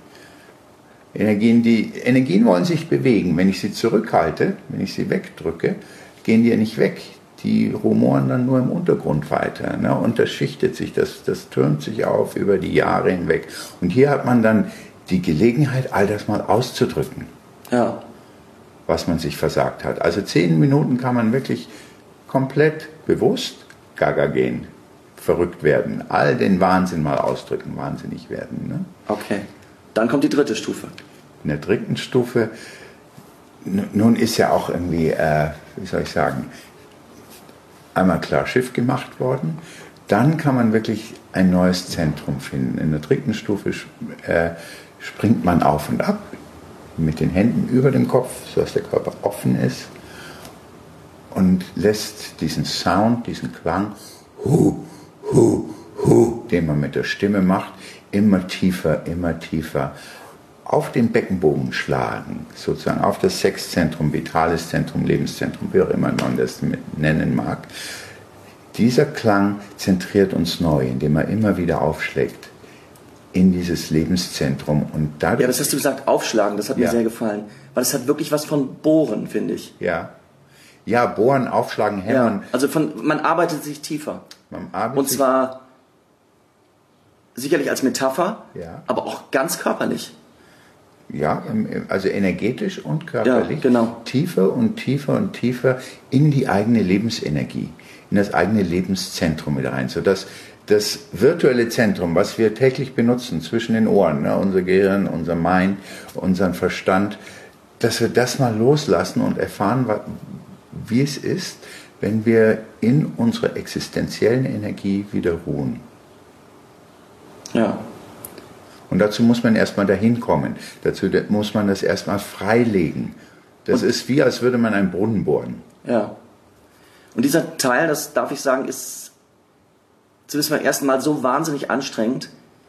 Energien wollen sich bewegen. Wenn ich sie zurückhalte, wenn ich sie wegdrücke, gehen die ja nicht weg. Die rumoren dann nur im Untergrund weiter. Ne? Und das schichtet sich, das türmt sich auf über die Jahre hinweg. Und hier hat man dann die Gelegenheit, all das mal auszudrücken, was man sich versagt hat. Also 10 Minuten kann man wirklich komplett bewusst gaga gehen, verrückt werden, all den Wahnsinn mal ausdrücken, wahnsinnig werden. Ne? Okay, dann kommt die 3. Stufe. In der 3. Stufe, nun ist ja auch irgendwie, wie soll ich sagen, einmal klar Schiff gemacht worden. Dann kann man wirklich ein neues Zentrum finden. In der 3. Stufe springt man auf und ab mit den Händen über dem Kopf, sodass der Körper offen ist und lässt diesen Sound, diesen Klang, den man mit der Stimme macht, immer tiefer auf den Beckenbogen schlagen, sozusagen auf das Sexzentrum, vitales Zentrum, Lebenszentrum, wie auch immer man das nennen mag. Dieser Klang zentriert uns neu, indem er immer wieder aufschlägt. in dieses Lebenszentrum. Und dadurch, Ja, das hast du gesagt, aufschlagen, das hat mir Ja. sehr gefallen. Weil es hat wirklich was von Bohren, finde ich. ja, bohren, aufschlagen, hämmern. Ja, also man arbeitet sich tiefer. Man arbeitet Und zwar sicherlich als Metapher, Ja. aber auch ganz körperlich. Ja, also energetisch und körperlich. Ja, genau. Tiefer und tiefer und tiefer in die eigene Lebensenergie, in das eigene Lebenszentrum wieder rein, sodass das virtuelle Zentrum, was wir täglich benutzen zwischen den Ohren, ne, unser Gehirn, unser Mind, unseren Verstand, dass wir das mal loslassen und erfahren, wie es ist, wenn wir in unserer existenziellen Energie wieder ruhen. Ja. Und dazu muss man erstmal dahin kommen. Dazu muss man das erstmal freilegen. Das ist wie, als würde man einen Brunnen bohren. Ja. Und dieser Teil, das darf ich sagen, ist zumindest beim ersten Mal so wahnsinnig anstrengend.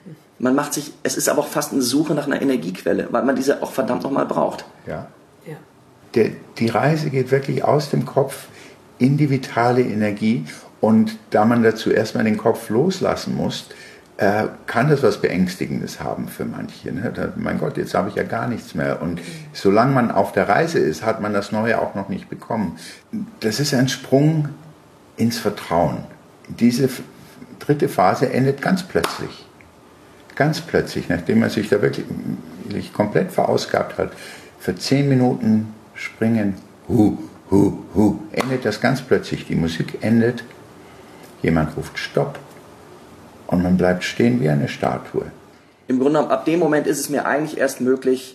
Es ist aber auch fast eine Suche nach einer Energiequelle, weil man diese auch verdammt nochmal braucht. Ja. Ja. Die Reise geht wirklich aus dem Kopf in die vitale Energie. Und da man dazu erstmal den Kopf loslassen muss, kann das was Beängstigendes haben für manche. Ne? Mein Gott, jetzt habe ich ja gar nichts mehr. Und solange man auf der Reise ist, hat man das Neue auch noch nicht bekommen. Das ist ein Sprung ins Vertrauen. Diese dritte Phase endet ganz plötzlich. Ganz plötzlich, nachdem man sich da wirklich komplett verausgabt hat. Für 10 Minuten springen, endet das ganz plötzlich. Die Musik endet, jemand ruft Stopp. Und man bleibt stehen wie eine Statue. Im Grunde genommen, ab dem Moment ist es mir eigentlich erst möglich,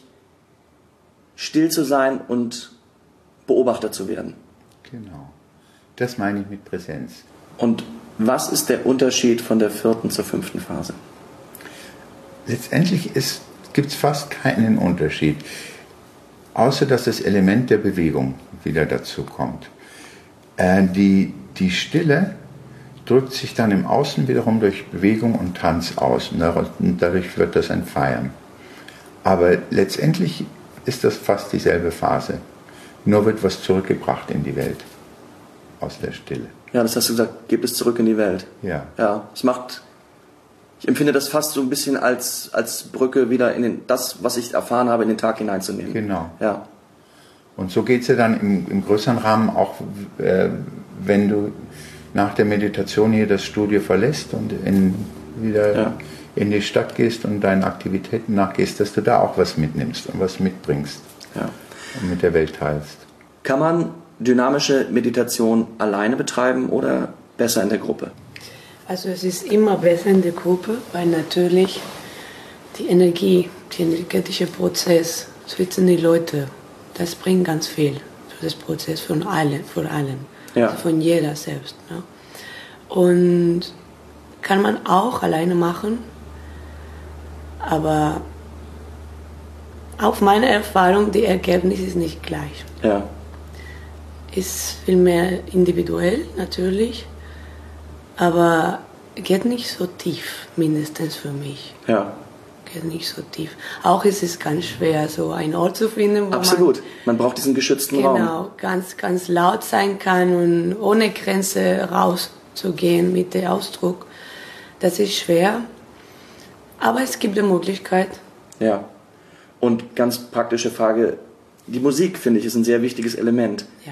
still zu sein und Beobachter zu werden. Genau. Das meine ich mit Präsenz. Und was ist der Unterschied von der 4. zur 5. Phase? Letztendlich gibt es fast keinen Unterschied, außer dass das Element der Bewegung wieder dazu kommt. Die Stille drückt sich dann im Außen wiederum durch Bewegung und Tanz aus. Und dadurch wird das ein Feiern. Aber letztendlich ist das fast dieselbe Phase. Nur wird was zurückgebracht in die Welt aus der Stille. Ja, das hast du gesagt, gebt es zurück in die Welt. Ja. Ja, ich empfinde das fast so ein bisschen als Brücke wieder in das, was ich erfahren habe, in den Tag hineinzunehmen. Genau. Ja. Und so geht es ja dann im größeren Rahmen auch, wenn du nach der Meditation hier das Studio verlässt und wieder in die Stadt gehst und deinen Aktivitäten nachgehst, dass du da auch was mitnimmst und was mitbringst und mit der Welt teilst. Kann man dynamische Meditation alleine betreiben oder besser in der Gruppe? Also es ist immer besser in der Gruppe, weil natürlich die Energie, der energetische Prozess zwischen den Leuten, das bringt ganz viel für das Prozess von allen, vor allem. Ja. Also von jeder selbst. Ne? Und kann man auch alleine machen, aber auf meine Erfahrung, die Ergebnis ist nicht gleich. Ja. Ist viel mehr individuell natürlich, aber geht nicht so tief, mindestens für mich. Ja. Geht nicht so tief. Auch ist es ganz schwer, so einen Ort zu finden, wo Absolut. Man braucht diesen geschützten Raum. Genau, ganz laut sein kann und ohne Grenze rauszugehen mit dem Ausdruck. Das ist schwer, aber es gibt eine Möglichkeit. Ja. Und ganz praktische Frage, die Musik, finde ich, ist ein sehr wichtiges Element. Ja.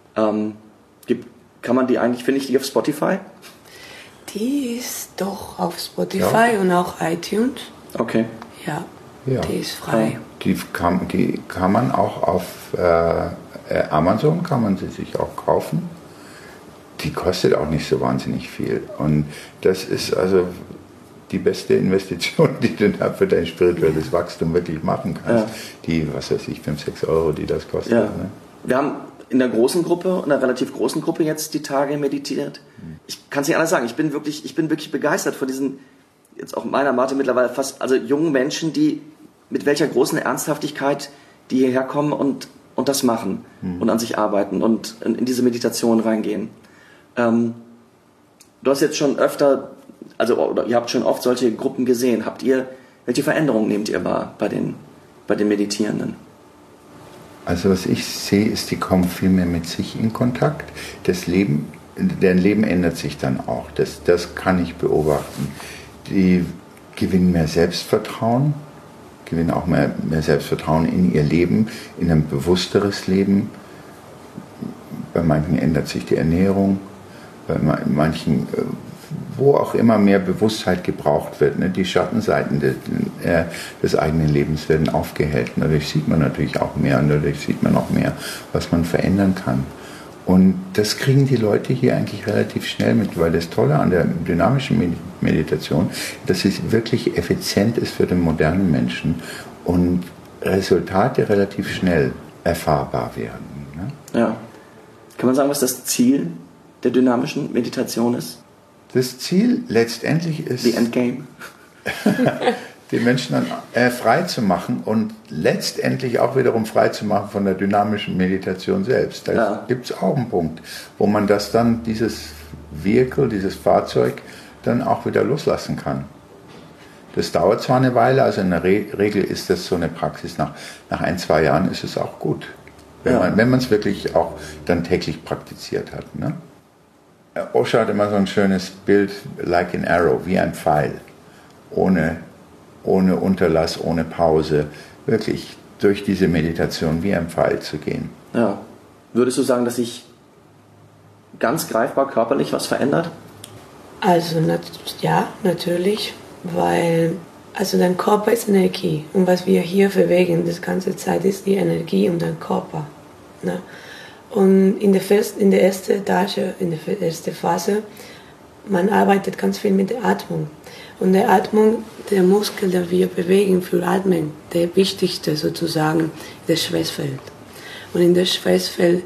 Kann man die eigentlich, finde ich die auf Spotify? Die ist doch auf Spotify und auch iTunes. Okay. Ja, Ja. die ist frei. Die kann man auch auf Amazon, kann man sie sich auch kaufen. Die kostet auch nicht so wahnsinnig viel. Und das ist also die beste Investition, die du da für dein spirituelles Wachstum wirklich machen kannst. Ja. Die, was weiß ich, 5, 6 Euro, die das kostet. Ja. Ne? Wir haben in einer großen Gruppe, einer relativ großen Gruppe jetzt die Tage meditiert. Ich kann es nicht anders sagen, ich bin wirklich begeistert von diesen, jetzt auch meiner Marte mittlerweile fast, also jungen Menschen, die mit welcher großen Ernsthaftigkeit die hierher kommen und das machen und an sich arbeiten und in diese Meditation reingehen. Du hast jetzt schon öfter, oder ihr habt schon oft solche Gruppen gesehen. Welche Veränderungen nehmt ihr wahr bei den Meditierenden? Also was ich sehe, ist, die kommen viel mehr mit sich in Kontakt. Deren Leben ändert sich dann auch. Das kann ich beobachten. Die gewinnen mehr Selbstvertrauen, gewinnen auch mehr Selbstvertrauen in ihr Leben, in ein bewussteres Leben. Bei manchen ändert sich die Ernährung, bei manchen, wo auch immer mehr Bewusstheit gebraucht wird. Ne? Die Schattenseiten des eigenen Lebens werden aufgehellt. Dadurch sieht man natürlich auch mehr und dadurch sieht man auch mehr, was man verändern kann. Und das kriegen die Leute hier eigentlich relativ schnell mit, weil das Tolle an der dynamischen Meditation, dass es wirklich effizient ist für den modernen Menschen und Resultate relativ schnell erfahrbar werden. Ne? Ja. Kann man sagen, was das Ziel der dynamischen Meditation ist? Das Ziel letztendlich ist, The Endgame. die Menschen dann frei zu machen und letztendlich auch wiederum frei zu machen von der dynamischen Meditation selbst. Da gibt es auch einen Punkt, wo man das dann, dieses Vehicle, dieses Fahrzeug, dann auch wieder loslassen kann. Das dauert zwar eine Weile, also in der Regel ist das so eine Praxis, nach 1-2 Jahren ist es auch gut, wenn man es wirklich auch dann täglich praktiziert hat. Ne? Osho hat immer so ein schönes Bild, like an arrow, wie ein Pfeil, ohne Unterlass, ohne Pause, wirklich durch diese Meditation wie ein Pfeil zu gehen. Ja. Würdest du sagen, dass sich ganz greifbar körperlich was verändert? Also ja, natürlich, weil dein Körper ist Energie und was wir hier bewegen die ganze Zeit ist die Energie und dein Körper. Ne? Und in der ersten Etage, in der ersten Phase, man arbeitet ganz viel mit der Atmung. Und der Atmung, der Muskel, den wir bewegen für Atmen, der wichtigste sozusagen, das Schweißfeld. Und in das Schweißfeld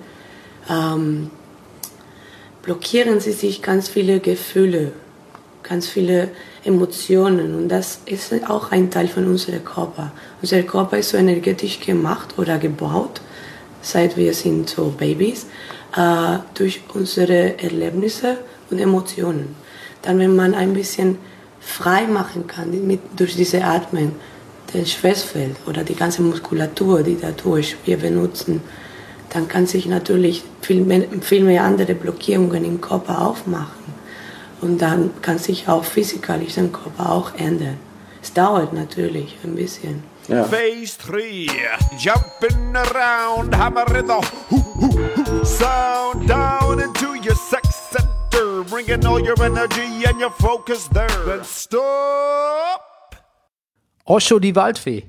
blockieren sich ganz viele Gefühle, ganz viele Emotionen. Und das ist auch ein Teil von unserem Körper. Unser Körper ist so energetisch gemacht oder gebaut, seit wir sind so Babys, durch unsere Erlebnisse und Emotionen. Dann, wenn man ein bisschen frei machen kann durch diese Atmen, den Schweißfeld oder die ganze Muskulatur, die dadurch wir benutzen, dann kann sich natürlich viel mehr andere Blockierungen im Körper aufmachen. Und dann kann sich auch physikalisch der Körper auch ändern. Es dauert natürlich ein bisschen. Ja. Phase 3, jumping around, hammering the sound down into your sex center, bringing all your energy and your focus there. Then stop. Osho, die Waldfee.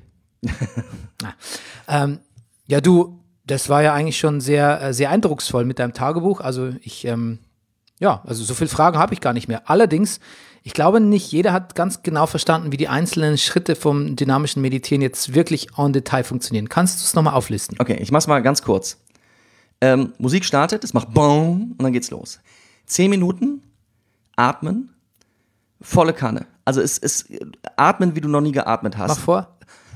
Ja, du, das war ja eigentlich schon sehr, sehr eindrucksvoll mit deinem Tagebuch. Also also so viele Fragen habe ich gar nicht mehr. Allerdings, ich glaube, nicht jeder hat ganz genau verstanden, wie die einzelnen Schritte vom dynamischen Meditieren jetzt wirklich en Detail funktionieren. Kannst du es nochmal auflisten? Okay, ich mach's mal ganz kurz. Musik startet, es macht BOOM und dann geht's los. 10 Minuten, atmen, volle Kanne. Also es atmen, wie du noch nie geatmet hast. Mach vor.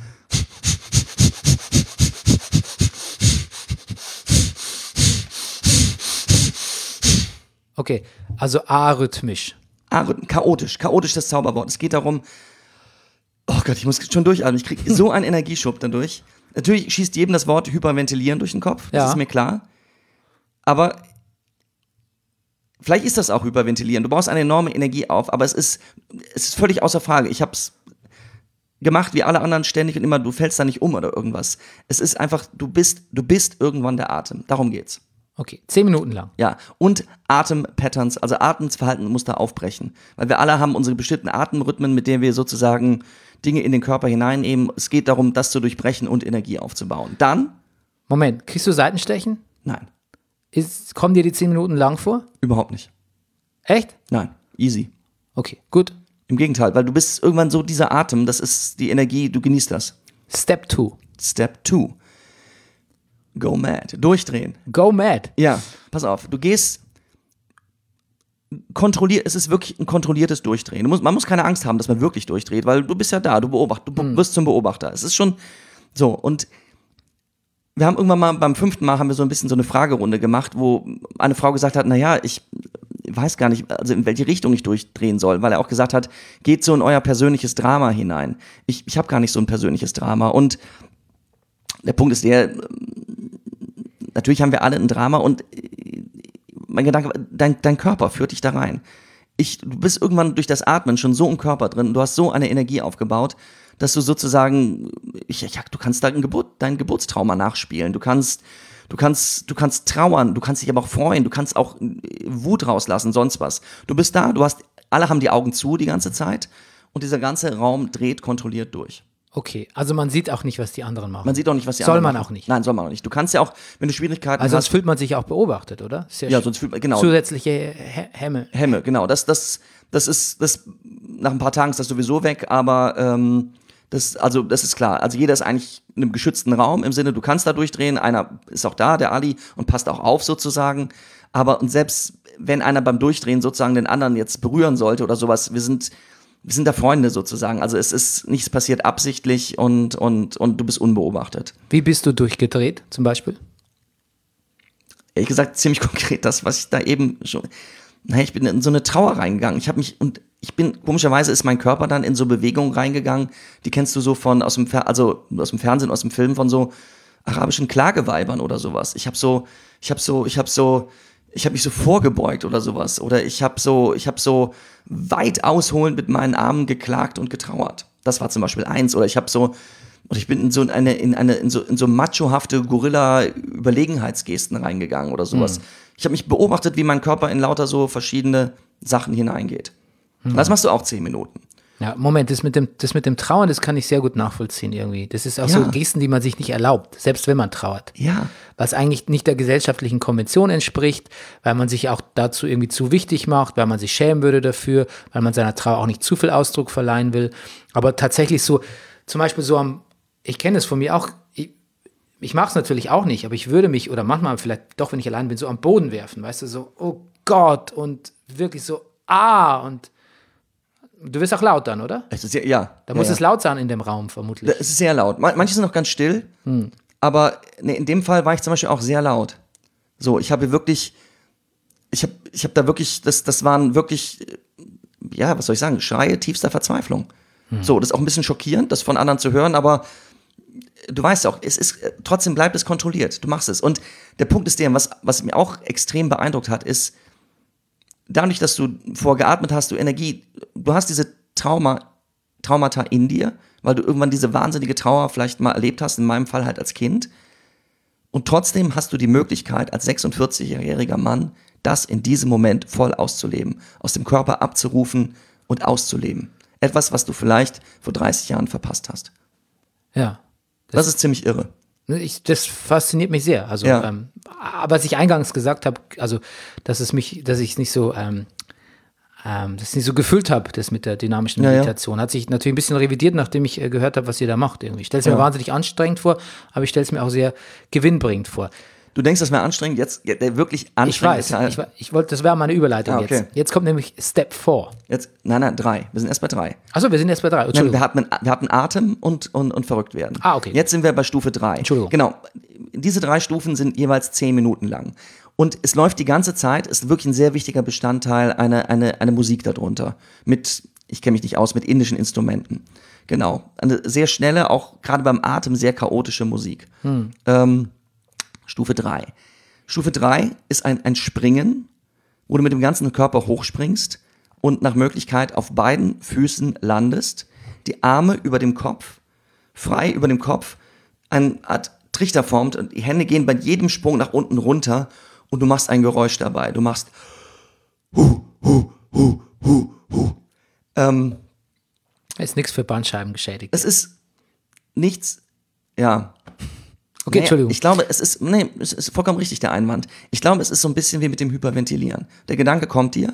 Okay, also arrhythmisch. Chaotisch das Zauberwort. Es geht darum, oh Gott, ich muss schon durchatmen. Ich kriege so einen Energieschub dadurch. Natürlich schießt jedem das Wort hyperventilieren durch den Kopf, das ist mir klar. Aber vielleicht ist das auch hyperventilieren. Du baust eine enorme Energie auf, aber es ist völlig außer Frage. Ich habe es gemacht wie alle anderen ständig und immer, du fällst da nicht um oder irgendwas. Es ist einfach, du bist irgendwann der Atem. Darum geht's. Okay, 10 Minuten lang. Ja, und Atempatterns, also Atemverhalten muss da aufbrechen. Weil wir alle haben unsere bestimmten Atemrhythmen, mit denen wir sozusagen Dinge in den Körper hineinnehmen. Es geht darum, das zu durchbrechen und Energie aufzubauen. Dann? Moment, kriegst du Seitenstechen? Nein. Kommen dir die 10 Minuten lang vor? Überhaupt nicht. Echt? Nein, easy. Okay, gut. Im Gegenteil, weil du bist irgendwann so dieser Atem, das ist die Energie, du genießt das. Step 2. Step 2. Go mad. Durchdrehen. Go mad. Ja, pass auf. Du gehst es ist wirklich ein kontrolliertes Durchdrehen. Man muss keine Angst haben, dass man wirklich durchdreht, weil du bist ja da, du wirst zum Beobachter. Es ist schon so. Und wir haben irgendwann mal beim 5. Mal haben wir so ein bisschen so eine Fragerunde gemacht, wo eine Frau gesagt hat, naja, ich weiß gar nicht, also in welche Richtung ich durchdrehen soll, weil er auch gesagt hat, geht so in euer persönliches Drama hinein. Ich habe gar nicht so ein persönliches Drama. Und der Punkt ist der, natürlich haben wir alle ein Drama und mein Gedanke, dein Körper führt dich da rein. du bist irgendwann durch das Atmen schon so im Körper drin, du hast so eine Energie aufgebaut, dass du sozusagen, du kannst da dein Geburtstrauma nachspielen, du kannst trauern, du kannst dich aber auch freuen, du kannst auch Wut rauslassen, sonst was. Du bist da, alle haben die Augen zu die ganze Zeit und dieser ganze Raum dreht kontrolliert durch. Okay, also man sieht auch nicht, was die anderen machen. Man sieht auch nicht, was die anderen machen. Soll man auch nicht. Nein, soll man auch nicht. Du kannst ja auch, wenn du Schwierigkeiten hast. Also sonst fühlt man sich auch beobachtet, oder? Ja, sonst fühlt man, genau. Zusätzliche Hemme. Hemme, genau. Das nach ein paar Tagen ist das sowieso weg, aber das ist klar. Also jeder ist eigentlich in einem geschützten Raum, im Sinne, du kannst da durchdrehen, einer ist auch da, der Ali, und passt auch auf sozusagen. Und selbst wenn einer beim Durchdrehen sozusagen den anderen jetzt berühren sollte oder sowas, wir sind da Freunde sozusagen. Also es ist nichts passiert absichtlich und du bist unbeobachtet. Wie bist du durchgedreht, zum Beispiel? Ehrlich gesagt, ziemlich konkret das, was ich da eben schon. Ich bin in so eine Trauer reingegangen. Komischerweise ist mein Körper dann in so Bewegungen reingegangen, die kennst du so aus dem Fernsehen, aus dem Film von so arabischen Klageweibern oder sowas. Ich habe mich so vorgebeugt oder sowas. Oder ich habe so weit ausholend mit meinen Armen geklagt und getrauert. Das war zum Beispiel eins. Oder ich bin in so machohafte Gorilla-Überlegenheitsgesten reingegangen oder sowas. Ich habe mich beobachtet, wie mein Körper in lauter so verschiedene Sachen hineingeht. Das machst du auch 10 Minuten. Ja, Moment, das mit dem Trauern, das kann ich sehr gut nachvollziehen irgendwie. Das ist auch so Gesten, die man sich nicht erlaubt, selbst wenn man trauert. Ja. Was eigentlich nicht der gesellschaftlichen Konvention entspricht, weil man sich auch dazu irgendwie zu wichtig macht, weil man sich schämen würde dafür, weil man seiner Trauer auch nicht zu viel Ausdruck verleihen will. Aber tatsächlich so, zum Beispiel so ich kenne es von mir auch, ich mache es natürlich auch nicht, aber ich würde mich, oder manchmal vielleicht doch, wenn ich allein bin, so am Boden werfen, weißt du, so, oh Gott, und wirklich so, und du wirst auch laut dann, oder? Da muss es laut sein in dem Raum, vermutlich. Es ist sehr laut. Manche sind noch ganz still, aber in dem Fall war ich zum Beispiel auch sehr laut. So, ich habe da wirklich, das waren wirklich, was soll ich sagen, Schreie tiefster Verzweiflung. So, das ist auch ein bisschen schockierend, das von anderen zu hören, aber du weißt auch, trotzdem bleibt es kontrolliert, du machst es. Und der Punkt ist was mir auch extrem beeindruckt hat, ist, dadurch, dass du vorgeatmet hast, du Energie, du hast diese Traumata in dir, weil du irgendwann diese wahnsinnige Trauer vielleicht mal erlebt hast, in meinem Fall halt als Kind. Und trotzdem hast du die Möglichkeit, als 46-jähriger Mann, das in diesem Moment voll auszuleben, aus dem Körper abzurufen und auszuleben. Etwas, was du vielleicht vor 30 Jahren verpasst hast. Ja. Das ist ziemlich irre. Das fasziniert mich sehr. Also, aber was ich eingangs gesagt habe, also, dass ich es nicht so, gefühlt habe, das mit der dynamischen Meditation, hat sich natürlich ein bisschen revidiert, nachdem ich gehört habe, was ihr da macht. Irgendwie. Ich stelle es mir wahnsinnig anstrengend vor, aber ich stelle es mir auch sehr gewinnbringend vor. Du denkst, das wäre anstrengend, jetzt wirklich anstrengend. Ich wollte, das wäre meine Überleitung okay. jetzt. Jetzt kommt nämlich Step 4. Nein, 3. Wir sind erst bei 3. Achso, wir sind erst bei 3. Nein, wir hatten Atem und verrückt werden. Okay. Jetzt sind wir bei Stufe 3. Entschuldigung. Genau. Diese 3 Stufen sind jeweils 10 Minuten lang. Und es läuft die ganze Zeit, ist wirklich ein sehr wichtiger Bestandteil, eine Musik darunter. Ich kenne mich nicht aus, mit indischen Instrumenten. Genau. Eine sehr schnelle, auch gerade beim Atem sehr chaotische Musik. Stufe 3. Stufe 3 ist ein Springen, wo du mit dem ganzen Körper hochspringst und nach Möglichkeit auf beiden Füßen landest, die Arme über dem Kopf, frei über dem Kopf, eine Art Trichter formt und die Hände gehen bei jedem Sprung nach unten runter und du machst ein Geräusch dabei. Du machst Ist nichts für Bandscheibengeschädigte. Es ist nichts, ja. Okay, Entschuldigung. Ich glaube, es ist vollkommen richtig, der Einwand. Ich glaube, es ist so ein bisschen wie mit dem Hyperventilieren. Der Gedanke kommt dir.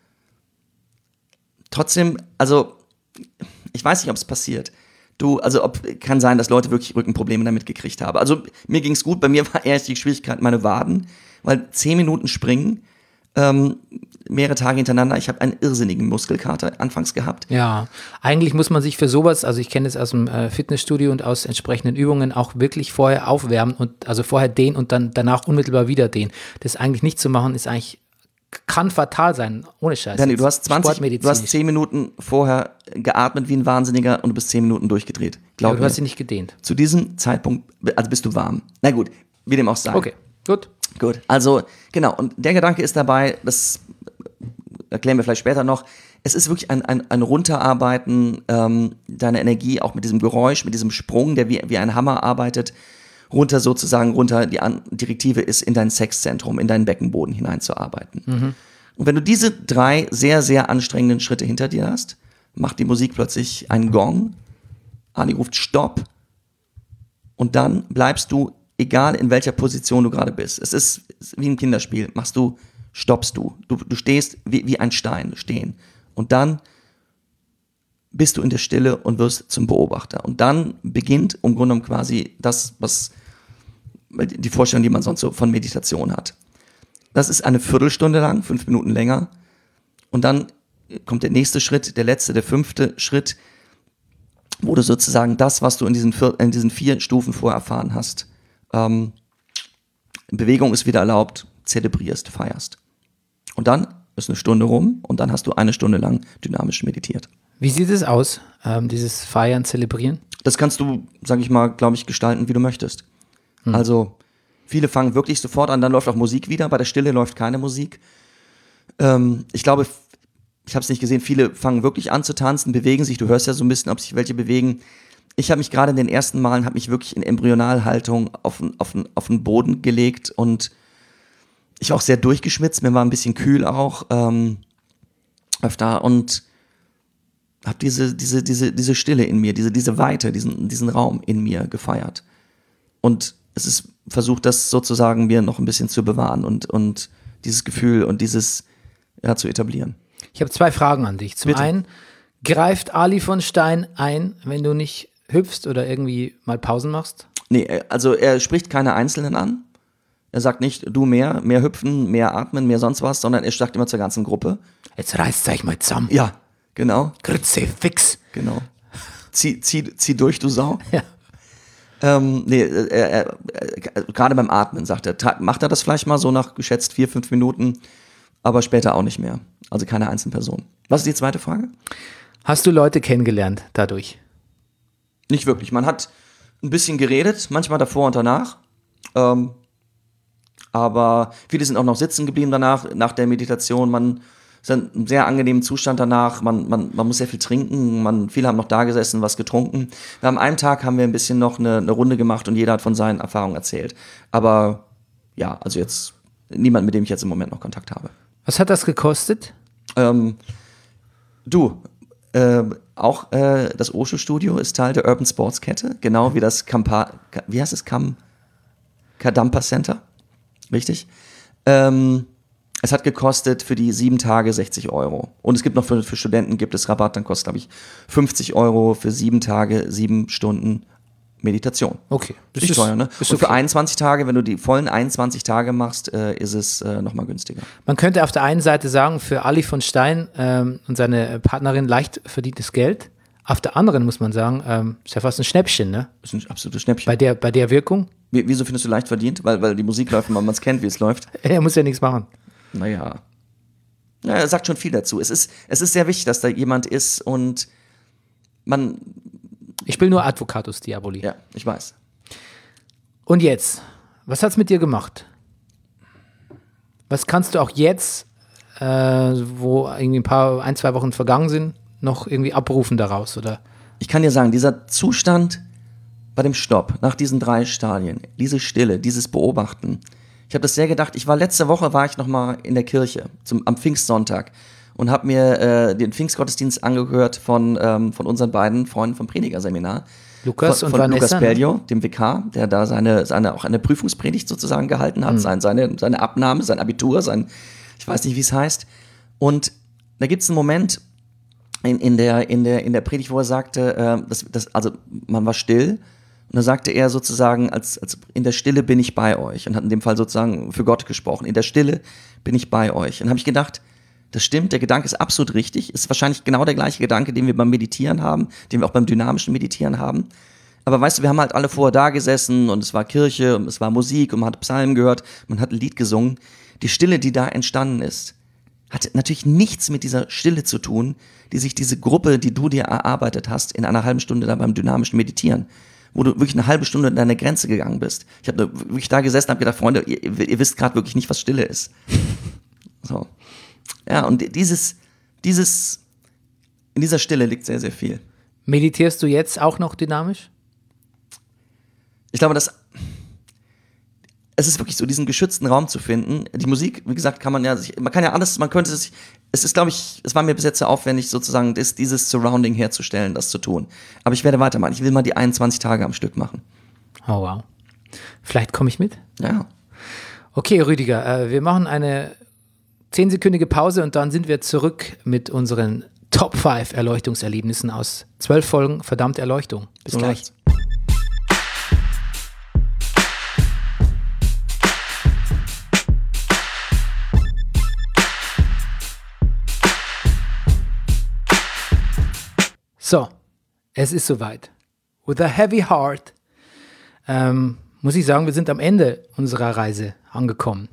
Trotzdem, also, ich weiß nicht, ob es passiert. Kann sein, dass Leute wirklich Rückenprobleme damit gekriegt haben. Also, mir ging es gut. Bei mir war erst die Schwierigkeit meine Waden, weil 10 Minuten springen, mehrere Tage hintereinander. Ich habe einen irrsinnigen Muskelkater anfangs gehabt. Ja, eigentlich muss man sich für sowas, also ich kenne es aus dem Fitnessstudio und aus entsprechenden Übungen, auch wirklich vorher aufwärmen und also vorher dehnen und dann danach unmittelbar wieder dehnen. Das eigentlich nicht zu machen, kann fatal sein, ohne Scheiß. Danny, du hast 10 Minuten vorher geatmet wie ein Wahnsinniger und du bist 10 Minuten durchgedreht. Glaub mir. Du hast dich nicht gedehnt. Zu diesem Zeitpunkt, also bist du warm. Na gut, wie dem auch sei. Okay, gut. Also, genau. Und der Gedanke ist dabei, das erklären wir vielleicht später noch, es ist wirklich ein Runterarbeiten deiner Energie, auch mit diesem Geräusch, mit diesem Sprung, der wie ein Hammer arbeitet, runter, die Direktive ist, in dein Sexzentrum, in deinen Beckenboden hineinzuarbeiten. Und wenn du diese 3 sehr, sehr anstrengenden Schritte hinter dir hast, macht die Musik plötzlich einen Gong, Ali ruft Stopp und dann bleibst du, egal in welcher Position du gerade bist. Es ist wie ein Kinderspiel, stoppst du. Du stehst wie ein Stein stehen. Und dann bist du in der Stille und wirst zum Beobachter. Und dann beginnt im Grunde genommen quasi das, was die Vorstellung, die man sonst so von Meditation hat. Das ist eine Viertelstunde lang, 5 Minuten länger. Und dann kommt der nächste Schritt, der letzte, der 5. Schritt, wo du sozusagen das, was du in diesen 4 Stufen vorher erfahren hast, Bewegung ist wieder erlaubt, zelebrierst, feierst. Und dann ist eine Stunde rum und dann hast du eine Stunde lang dynamisch meditiert. Wie sieht es aus, dieses Feiern, Zelebrieren? Das kannst du, sag ich mal, glaube ich, gestalten, wie du möchtest. Also viele fangen wirklich sofort an, dann läuft auch Musik wieder, bei der Stille läuft keine Musik. Ich glaube, ich habe es nicht gesehen, viele fangen wirklich an zu tanzen, bewegen sich, du hörst ja so ein bisschen, ob sich welche bewegen. Ich habe mich gerade in den ersten Malen, wirklich in Embryonalhaltung auf den Boden gelegt und ich war auch sehr durchgeschwitzt, mir war ein bisschen kühl auch öfter und habe diese Stille in mir, diese Weite, diesen Raum in mir gefeiert. Und es ist versucht, das sozusagen mir noch ein bisschen zu bewahren und dieses Gefühl und dieses zu etablieren. Ich habe 2 Fragen an dich. Zum Bitte. einen, greift Ali von Stein ein, wenn du nicht hüpfst oder irgendwie mal Pausen machst? Nee, also er spricht keine Einzelnen an. Er sagt nicht, du mehr hüpfen, mehr atmen, mehr sonst was, sondern er sagt immer zur ganzen Gruppe. Jetzt reißt euch mal zusammen. Ja, genau. Grütze, fix. Genau. Zieh durch, du Sau. Ja. Gerade beim Atmen, sagt er, macht er das vielleicht mal so nach geschätzt 4-5 Minuten, aber später auch nicht mehr. Also keine Einzelperson. Was ist die zweite Frage? Hast du Leute kennengelernt dadurch? Nicht wirklich. Man hat ein bisschen geredet, manchmal davor und danach. Aber viele sind auch noch sitzen geblieben danach, nach der Meditation. Man ist in einem sehr angenehmen Zustand danach. Man muss sehr viel trinken. Viele haben noch da gesessen, was getrunken. Am einen Tag haben wir ein bisschen noch eine Runde gemacht und jeder hat von seinen Erfahrungen erzählt. Aber ja, also jetzt niemand, mit dem ich jetzt im Moment noch Kontakt habe. Was hat das gekostet? Auch das Osho-Studio ist Teil der Urban Sports Kette, genau wie das Kadampa Center, richtig? Es hat gekostet für die 7 Tage 60 €. Und es gibt noch für Studenten gibt es Rabatt, dann kostet, glaube ich, 50 € für 7 Tage, 7 Stunden Meditation. Okay. Das ist teuer, ne? Ist und für okay. 21 Tage, wenn du die vollen 21 Tage machst, ist es nochmal günstiger. Man könnte auf der einen Seite sagen, für Ali von Stein und seine Partnerin leicht verdientes Geld. Auf der anderen muss man sagen, ist ja fast ein Schnäppchen, ne? Das ist ein absolutes Schnäppchen. Bei der Wirkung. Wieso findest du leicht verdient? Weil die Musik läuft und man es kennt, wie es läuft. Er muss ja nichts machen. Naja. Ja, er sagt schon viel dazu. Es ist sehr wichtig, dass da jemand ist und man. Ich spiele nur Advocatus Diaboli. Ja, ich weiß. Und jetzt? Was hat's mit dir gemacht? Was kannst du auch jetzt, wo irgendwie 1-2 Wochen vergangen sind, noch irgendwie abrufen daraus, oder? Ich kann dir sagen, dieser Zustand bei dem Stopp, nach diesen 3 Stadien, diese Stille, dieses Beobachten. Ich habe das sehr gedacht, letzte Woche war ich noch mal in der Kirche, am Pfingstsonntag und habe mir den Pfingstgottesdienst angehört von unseren beiden Freunden vom Predigerseminar. Lukas und von Vanessa, Lukas Pelio, dem Vikar, der da auch eine Prüfungspredigt sozusagen gehalten hat, seine Abnahme, sein Abitur, ich weiß nicht, wie es heißt. Und da gibt es einen Moment in der Predigt, wo er sagte, also man war still. Und da sagte er sozusagen, als in der Stille bin ich bei euch. Und hat in dem Fall sozusagen für Gott gesprochen. In der Stille bin ich bei euch. Und habe ich gedacht, das stimmt, der Gedanke ist absolut richtig. Ist wahrscheinlich genau der gleiche Gedanke, den wir beim Meditieren haben, den wir auch beim dynamischen Meditieren haben. Aber weißt du, wir haben halt alle vorher da gesessen und es war Kirche und es war Musik und man hat Psalmen gehört, man hat ein Lied gesungen. Die Stille, die da entstanden ist, hat natürlich nichts mit dieser Stille zu tun, die sich diese Gruppe, die du dir erarbeitet hast, in einer halben Stunde da beim dynamischen Meditieren, wo du wirklich eine halbe Stunde an deine Grenze gegangen bist. Ich habe wirklich da gesessen und habe gedacht, Freunde, ihr wisst gerade wirklich nicht, was Stille ist. So. Ja, und in dieser Stille liegt sehr, sehr viel. Meditierst du jetzt auch noch dynamisch? Ich glaube, es ist wirklich so, diesen geschützten Raum zu finden. Die Musik, wie gesagt, man kann ja alles, es ist, glaube ich, es war mir bis jetzt sehr aufwendig, sozusagen dieses Surrounding herzustellen, das zu tun. Aber ich werde weitermachen. Ich will mal die 21 Tage am Stück machen. Oh, wow. Vielleicht komme ich mit? Ja. Okay, Rüdiger, wir machen eine 10-sekündige Pause und dann sind wir zurück mit unseren Top 5 Erleuchtungserlebnissen aus 12 Folgen verdammte Erleuchtung. Bis gleich. Läuft's. So, es ist soweit. With a heavy heart muss ich sagen, wir sind am Ende unserer Reise angekommen.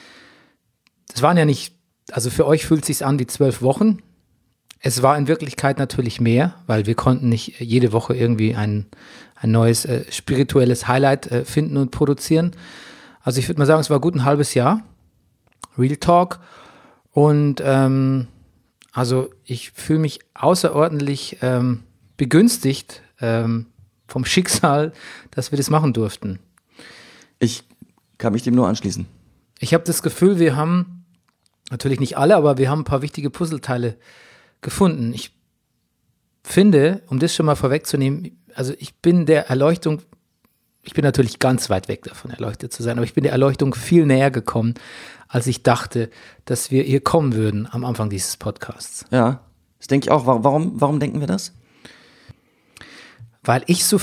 Das waren ja nicht, also für euch fühlt es sich an wie 12 Wochen. Es war in Wirklichkeit natürlich mehr, weil wir konnten nicht jede Woche irgendwie ein neues spirituelles Highlight finden und produzieren. Also ich würde mal sagen, es war gut ein halbes Jahr. Real Talk. Und also ich fühle mich außerordentlich begünstigt vom Schicksal, dass wir das machen durften. Ich kann mich dem nur anschließen. Ich habe das Gefühl, wir haben, natürlich nicht alle, aber wir haben ein paar wichtige Puzzleteile gefunden. Ich finde, um das schon mal vorwegzunehmen, also ich bin natürlich ganz weit weg davon, erleuchtet zu sein, aber ich bin der Erleuchtung viel näher gekommen, als ich dachte, dass wir hier kommen würden am Anfang dieses Podcasts. Ja, das denke ich auch. Warum denken wir das? Weil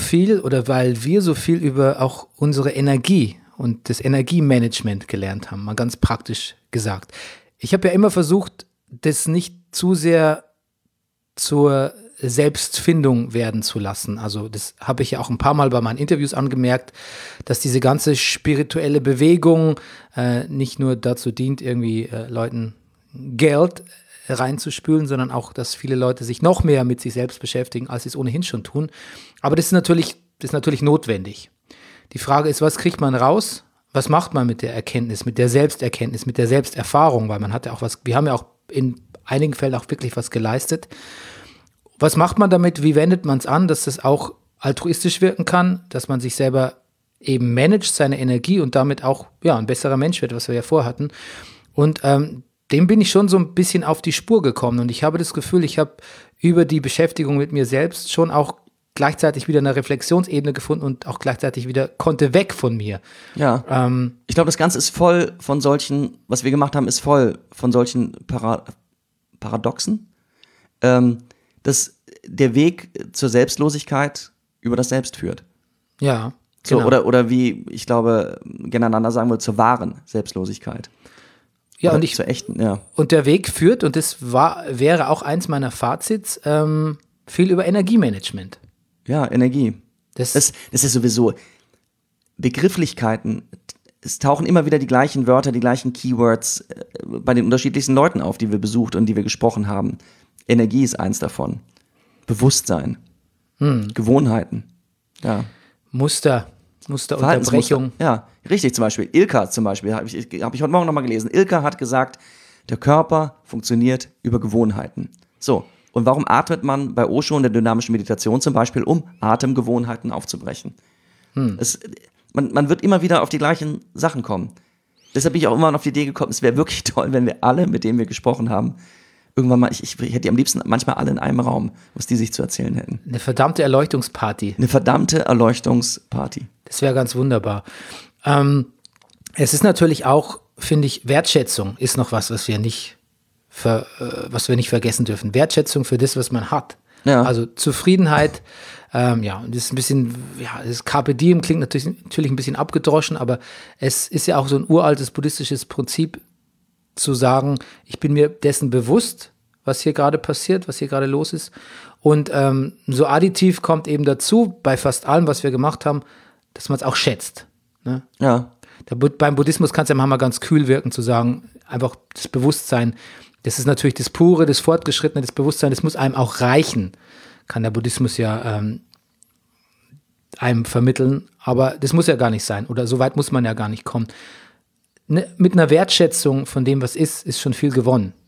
wir so viel über auch unsere Energie und das Energiemanagement gelernt haben, mal ganz praktisch gesagt. Ich habe ja immer versucht, das nicht zu sehr zur Selbstfindung werden zu lassen. Also das habe ich ja auch ein paar Mal bei meinen Interviews angemerkt, dass diese ganze spirituelle Bewegung nicht nur dazu dient, irgendwie Leuten Geld reinzuspülen, sondern auch, dass viele Leute sich noch mehr mit sich selbst beschäftigen, als sie es ohnehin schon tun. Aber das ist natürlich notwendig. Die Frage ist, was kriegt man raus? Was macht man mit der Erkenntnis, mit der Selbsterkenntnis, mit der Selbsterfahrung? Weil man hat ja auch wir haben ja auch in einigen Fällen auch wirklich was geleistet. Was macht man damit? Wie wendet man es an, dass das auch altruistisch wirken kann, dass man sich selber eben managt, seine Energie und damit auch ein besserer Mensch wird, was wir ja vorhatten. Und dem bin ich schon so ein bisschen auf die Spur gekommen und ich habe das Gefühl, ich habe über die Beschäftigung mit mir selbst schon auch gleichzeitig wieder eine Reflexionsebene gefunden und auch gleichzeitig wieder konnte weg von mir. Ja, ich glaube, das Ganze ist voll von solchen, was wir gemacht haben, ist voll von solchen Paradoxen, dass der Weg zur Selbstlosigkeit über das Selbst führt. Ja, so, genau. oder wie, ich glaube, gegeneinander sagen wir, zur wahren Selbstlosigkeit. Ja, oder zur echten, ja. Und der Weg führt, und das wäre auch eins meiner Fazits, viel über Energiemanagement. Ja, Energie. Das ist sowieso Begrifflichkeiten. Es tauchen immer wieder die gleichen Wörter, die gleichen Keywords bei den unterschiedlichsten Leuten auf, die wir besucht und die wir gesprochen haben. Energie ist eins davon. Bewusstsein. Gewohnheiten. Ja. Musterunterbrechung. Ja, richtig, zum Beispiel. Ilka zum Beispiel, habe ich heute Morgen nochmal gelesen. Ilka hat gesagt, der Körper funktioniert über Gewohnheiten. So, und warum atmet man bei Osho in der dynamischen Meditation zum Beispiel, um Atemgewohnheiten aufzubrechen? Man wird immer wieder auf die gleichen Sachen kommen. Deshalb bin ich auch immer auf die Idee gekommen, es wäre wirklich toll, wenn wir alle, mit denen wir gesprochen haben, irgendwann mal, ich hätte die am liebsten manchmal alle in einem Raum, was die sich zu erzählen hätten. Eine verdammte Erleuchtungsparty. Das wäre ganz wunderbar. Es ist natürlich auch, finde ich, Wertschätzung ist noch was wir nicht vergessen dürfen. Wertschätzung für das, was man hat. Ja. Also Zufriedenheit, und das ist ein bisschen, das Carpe Diem klingt natürlich ein bisschen abgedroschen, aber es ist ja auch so ein uraltes buddhistisches Prinzip, zu sagen, ich bin mir dessen bewusst, was hier gerade passiert, was hier gerade los ist. Und so additiv kommt eben dazu, bei fast allem, was wir gemacht haben, dass man es auch schätzt. Ne? Ja. Beim Buddhismus kann es ja manchmal ganz kühl wirken, zu sagen, einfach das Bewusstsein, das ist natürlich das Pure, das Fortgeschrittene, das Bewusstsein, das muss einem auch reichen, kann der Buddhismus ja einem vermitteln, aber das muss ja gar nicht sein oder so weit muss man ja gar nicht kommen. Mit einer Wertschätzung von dem, was ist schon viel gewonnen.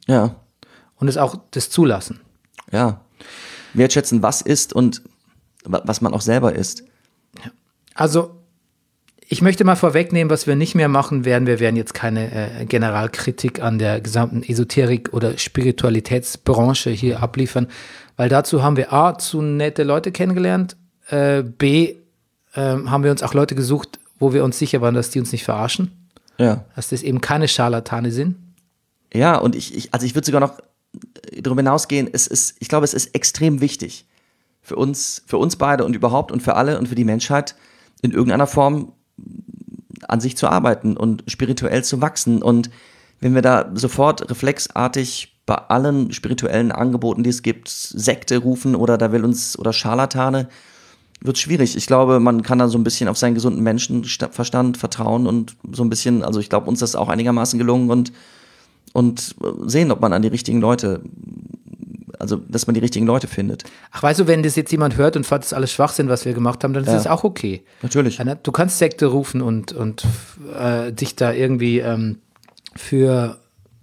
Ja. Und es auch das zulassen. Ja. Wertschätzen, was ist und was man auch selber ist. Also, ich möchte mal vorwegnehmen, was wir nicht mehr machen werden. Wir werden jetzt keine Generalkritik an der gesamten Esoterik- oder Spiritualitätsbranche hier abliefern, weil dazu haben wir A, zu nette Leute kennengelernt, B, haben wir uns auch Leute gesucht, wo wir uns sicher waren, dass die uns nicht verarschen. Ja. Dass das eben keine Scharlatane sind. Ja, und ich würde sogar noch darüber hinausgehen, ich glaube, es ist extrem wichtig für uns beide und überhaupt und für alle und für die Menschheit in irgendeiner Form an sich zu arbeiten und spirituell zu wachsen. Und wenn wir da sofort reflexartig bei allen spirituellen Angeboten, die es gibt, Sekte rufen oder Scharlatane, wird schwierig. Ich glaube, man kann da so ein bisschen auf seinen gesunden Menschenverstand vertrauen und so ein bisschen, also ich glaube, uns ist das auch einigermaßen gelungen und sehen, ob man an die richtigen Leute, also dass man die richtigen Leute findet. Ach, weißt du, wenn das jetzt jemand hört und fand das alles Schwachsinn, was wir gemacht haben, dann ist das auch okay. Natürlich. Du kannst Sekte rufen und dich da irgendwie für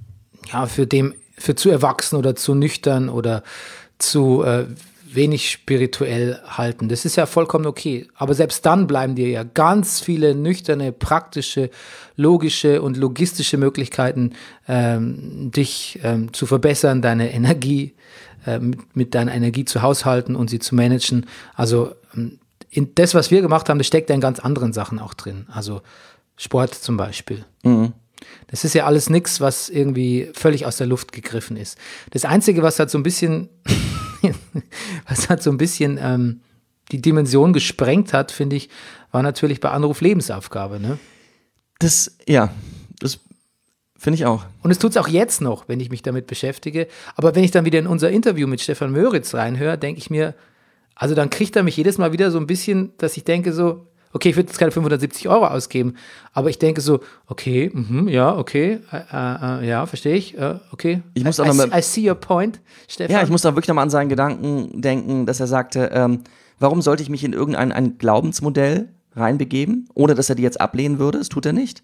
zu erwachsen oder zu nüchtern oder zu wenig spirituell halten. Das ist ja vollkommen okay. Aber selbst dann bleiben dir ja ganz viele nüchterne, praktische, logische und logistische Möglichkeiten, dich zu verbessern, deine Energie, mit deiner Energie zu haushalten und sie zu managen. Also in das, was wir gemacht haben, das steckt ja in ganz anderen Sachen auch drin. Also Sport zum Beispiel. Mhm. Das ist ja alles nichts, was irgendwie völlig aus der Luft gegriffen ist. Das Einzige, was halt so ein bisschen die Dimension gesprengt hat, finde ich, war natürlich bei Anruf Lebensaufgabe. Ne? Das finde ich auch. Und es tut es auch jetzt noch, wenn ich mich damit beschäftige. Aber wenn ich dann wieder in unser Interview mit Stefan Möritz reinhöre, denke ich mir, also dann kriegt er mich jedes Mal wieder so ein bisschen, dass ich denke so, okay, ich würde jetzt keine 570 € ausgeben, aber ich denke so, okay, ja, verstehe ich, okay. Ich muss auch noch I see your point, Stefan. Ja, ich muss da wirklich nochmal an seinen Gedanken denken, dass er sagte, warum sollte ich mich in ein Glaubensmodell reinbegeben, ohne dass er die jetzt ablehnen würde? Das tut er nicht.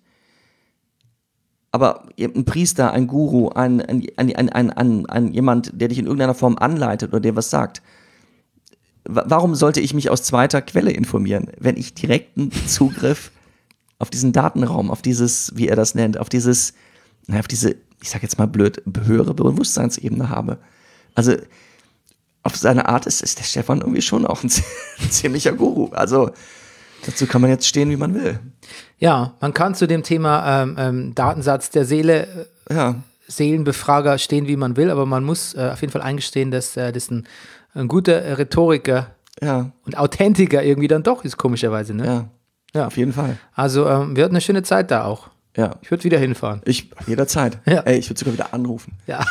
Aber ein Priester, ein Guru, ein jemand, der dich in irgendeiner Form anleitet oder der was sagt, warum sollte ich mich aus zweiter Quelle informieren, wenn ich direkten Zugriff auf diesen Datenraum, auf dieses, wie er das nennt, auf diese, ich sag jetzt mal blöd, höhere Bewusstseinsebene habe? Also auf seine Art ist der Stefan irgendwie schon auch ein ziemlicher Guru. Also dazu kann man jetzt stehen, wie man will. Ja, man kann zu dem Thema Datensatz der Seele, Seelenbefrager stehen, wie man will, aber man muss auf jeden Fall eingestehen, dass das ein guter Rhetoriker und Authentiker irgendwie dann doch ist, komischerweise. Ne? Ja, auf jeden Fall. Also wir hatten eine schöne Zeit da auch. Ja. Ich würde wieder hinfahren. Jederzeit. Ja. Ey, ich würde sogar wieder anrufen. Ja.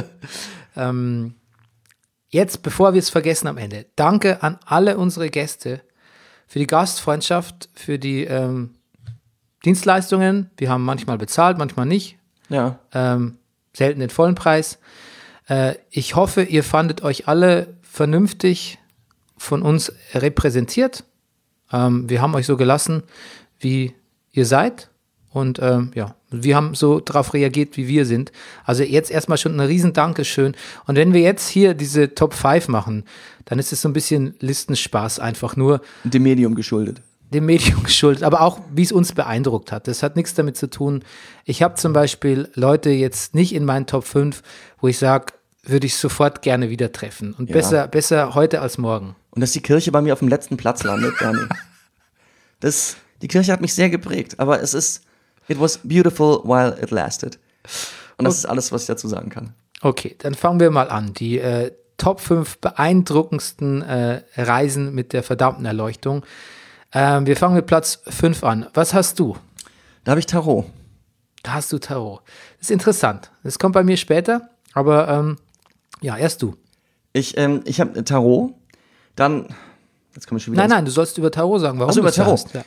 Jetzt, bevor wir es vergessen am Ende, danke an alle unsere Gäste für die Gastfreundschaft, für die Dienstleistungen. Wir haben manchmal bezahlt, manchmal nicht. Ja. Selten den vollen Preis. Ich hoffe, ihr fandet euch alle vernünftig von uns repräsentiert. Wir haben euch so gelassen, wie ihr seid. Und wir haben so darauf reagiert, wie wir sind. Also jetzt erstmal schon ein riesen Dankeschön. Und wenn wir jetzt hier diese Top 5 machen, dann ist es so ein bisschen Listenspaß einfach nur. Dem Medium geschuldet. Dem Medium geschuldet, aber auch, wie es uns beeindruckt hat. Das hat nichts damit zu tun. Ich habe zum Beispiel Leute jetzt nicht in meinen Top 5, wo ich sage, würde ich sofort gerne wieder treffen. Und besser heute als morgen. Und dass die Kirche bei mir auf dem letzten Platz landet, Bernie. Die Kirche hat mich sehr geprägt, aber it was beautiful while it lasted. Und das ist alles, was ich dazu sagen kann. Okay, dann fangen wir mal an. Die Top 5 beeindruckendsten Reisen mit der verdammten Erleuchtung. Wir fangen mit Platz 5 an. Was hast du? Da habe ich Tarot. Da hast du Tarot. Das ist interessant. Das kommt bei mir später, aber erst du. Ich habe Tarot, dann, jetzt komme ich schon wieder. Nein, du sollst über Tarot sagen, warum du über Tarot. Hast. Ja.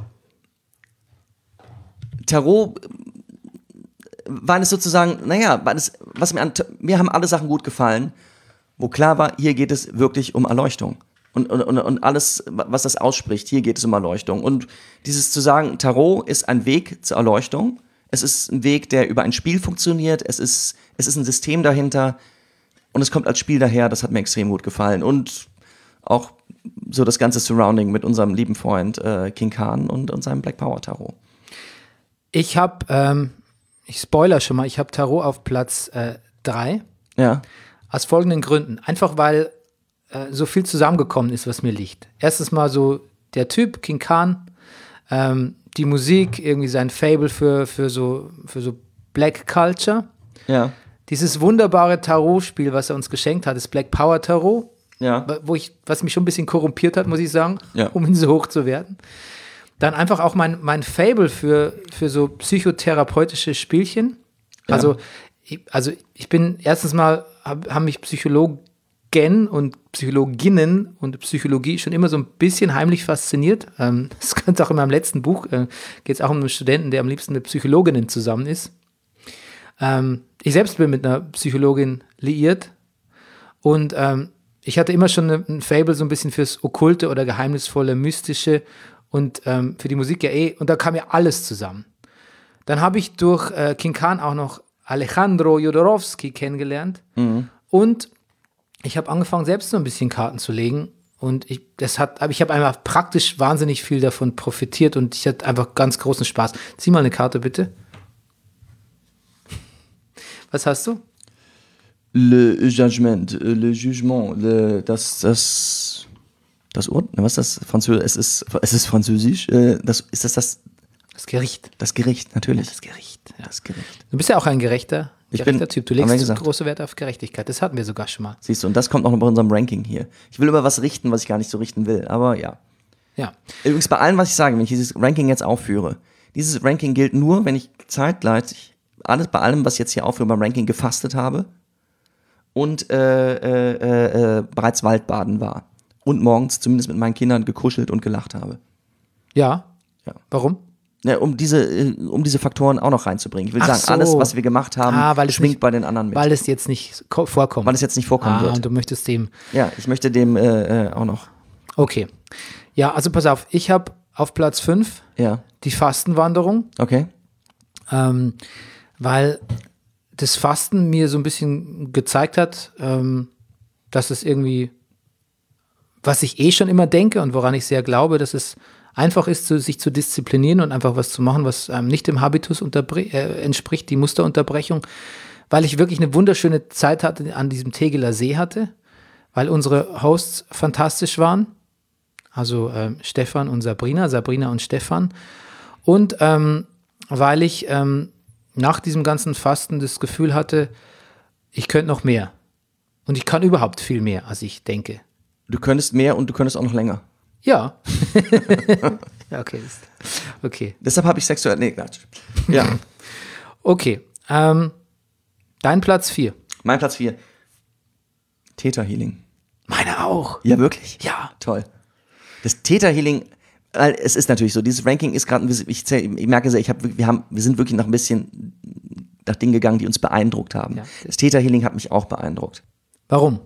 Tarot war es sozusagen, mir haben alle Sachen gut gefallen, wo klar war, hier geht es wirklich um Erleuchtung. Und alles, was das ausspricht, hier geht es um Erleuchtung. Und dieses zu sagen, Tarot ist ein Weg zur Erleuchtung, Es ist ein Weg, der über ein Spiel funktioniert. Es ist ein System dahinter. Und es kommt als Spiel daher. Das hat mir extrem gut gefallen. Und auch so das ganze Surrounding mit unserem lieben Freund King Khan und seinem Black Power Tarot. Ich habe, ich spoiler schon mal, ich habe Tarot auf Platz 3. Ja. Aus folgenden Gründen. Einfach weil so viel zusammengekommen ist, was mir liegt. Erstens mal so der Typ, King Khan, die Musik, irgendwie sein Fable für so Black Culture. Ja. Dieses wunderbare Tarot-Spiel, was er uns geschenkt hat, das Black Power Tarot, Ja. was mich schon ein bisschen korrumpiert hat, muss ich sagen, Ja. um ihn so hoch zu werden. Dann einfach auch mein Fable für so psychotherapeutische Spielchen. Ja. Also ich bin, erstens mal haben mich Psychologen und Psychologinnen und Psychologie schon immer so ein bisschen heimlich fasziniert. Das könnte auch in meinem letzten Buch, geht es auch um einen Studenten, der am liebsten mit Psychologinnen zusammen ist. Ich selbst bin mit einer Psychologin liiert und ich hatte immer schon ein Fable so ein bisschen fürs Okkulte oder Geheimnisvolle, Mystische und für die Musik ja und da kam ja alles zusammen. Dann habe ich durch King Khan auch noch Alejandro Jodorowsky kennengelernt und ich habe angefangen, selbst so ein bisschen Karten zu legen und ich habe einfach praktisch wahnsinnig viel davon profitiert und ich hatte einfach ganz großen Spaß. Zieh mal eine Karte, bitte. Was hast du? Le Jugement, das Urteil, was ist das? Es ist Französisch. Das Gericht. Das Gericht, natürlich. Das Gericht. Ja. Das Gericht. Du bist ja auch ein gerechter Typ. Du haben wir legst gesagt. große Werte auf Gerechtigkeit. Das hatten wir sogar schon mal. Siehst du, und das kommt auch noch bei unserem Ranking hier. Ich will über was richten, was ich gar nicht so richten will, aber ja. Ja. Übrigens bei allem, was ich sage, wenn ich dieses Ranking jetzt aufführe, dieses Ranking gilt nur, wenn ich zeitgleich bei allem, was ich jetzt hier aufführe, beim Ranking gefastet habe und bereits Waldbaden war. Und morgens zumindest mit meinen Kindern gekuschelt und gelacht habe. Ja. Ja. Warum? Ja, um diese Faktoren auch noch reinzubringen. Ich will Ach sagen, so. alles, was wir gemacht haben, weil es schwingt nicht- bei den anderen mit. Weil es jetzt nicht vorkommt. Weil es jetzt nicht vorkommen wird. Und du möchtest dem. Ja, ich möchte dem auch noch. Okay. Ja, also pass auf. Ich habe auf Platz 5 Ja, die Fastenwanderung, okay. weil das Fasten mir so ein bisschen gezeigt hat, dass es irgendwie, was ich schon immer denke und woran ich sehr glaube, dass es einfach ist, sich zu disziplinieren und einfach was zu machen, was einem nicht dem Habitus entspricht, die Musterunterbrechung, weil ich wirklich eine wunderschöne Zeit an diesem Tegeler See hatte, weil unsere Hosts fantastisch waren, also Stefan und Sabrina und Stefan, und weil ich nach diesem ganzen Fasten das Gefühl hatte, ich könnte noch mehr und ich kann überhaupt viel mehr, als ich denke. Du könntest mehr und du könntest auch noch länger. Ja. Ja, okay. Deshalb habe ich sexuell. Nee, Quatsch. Ja. Okay. Dein Platz 4. Mein Platz 4. Theta Healing. Meine auch. Ja, wirklich? Ja. Toll. Das Theta Healing, es ist natürlich so, dieses Ranking ist gerade, ich merke sehr, wir sind wirklich noch ein bisschen nach Dingen gegangen, die uns beeindruckt haben. Ja. Das Theta Healing hat mich auch beeindruckt. Warum?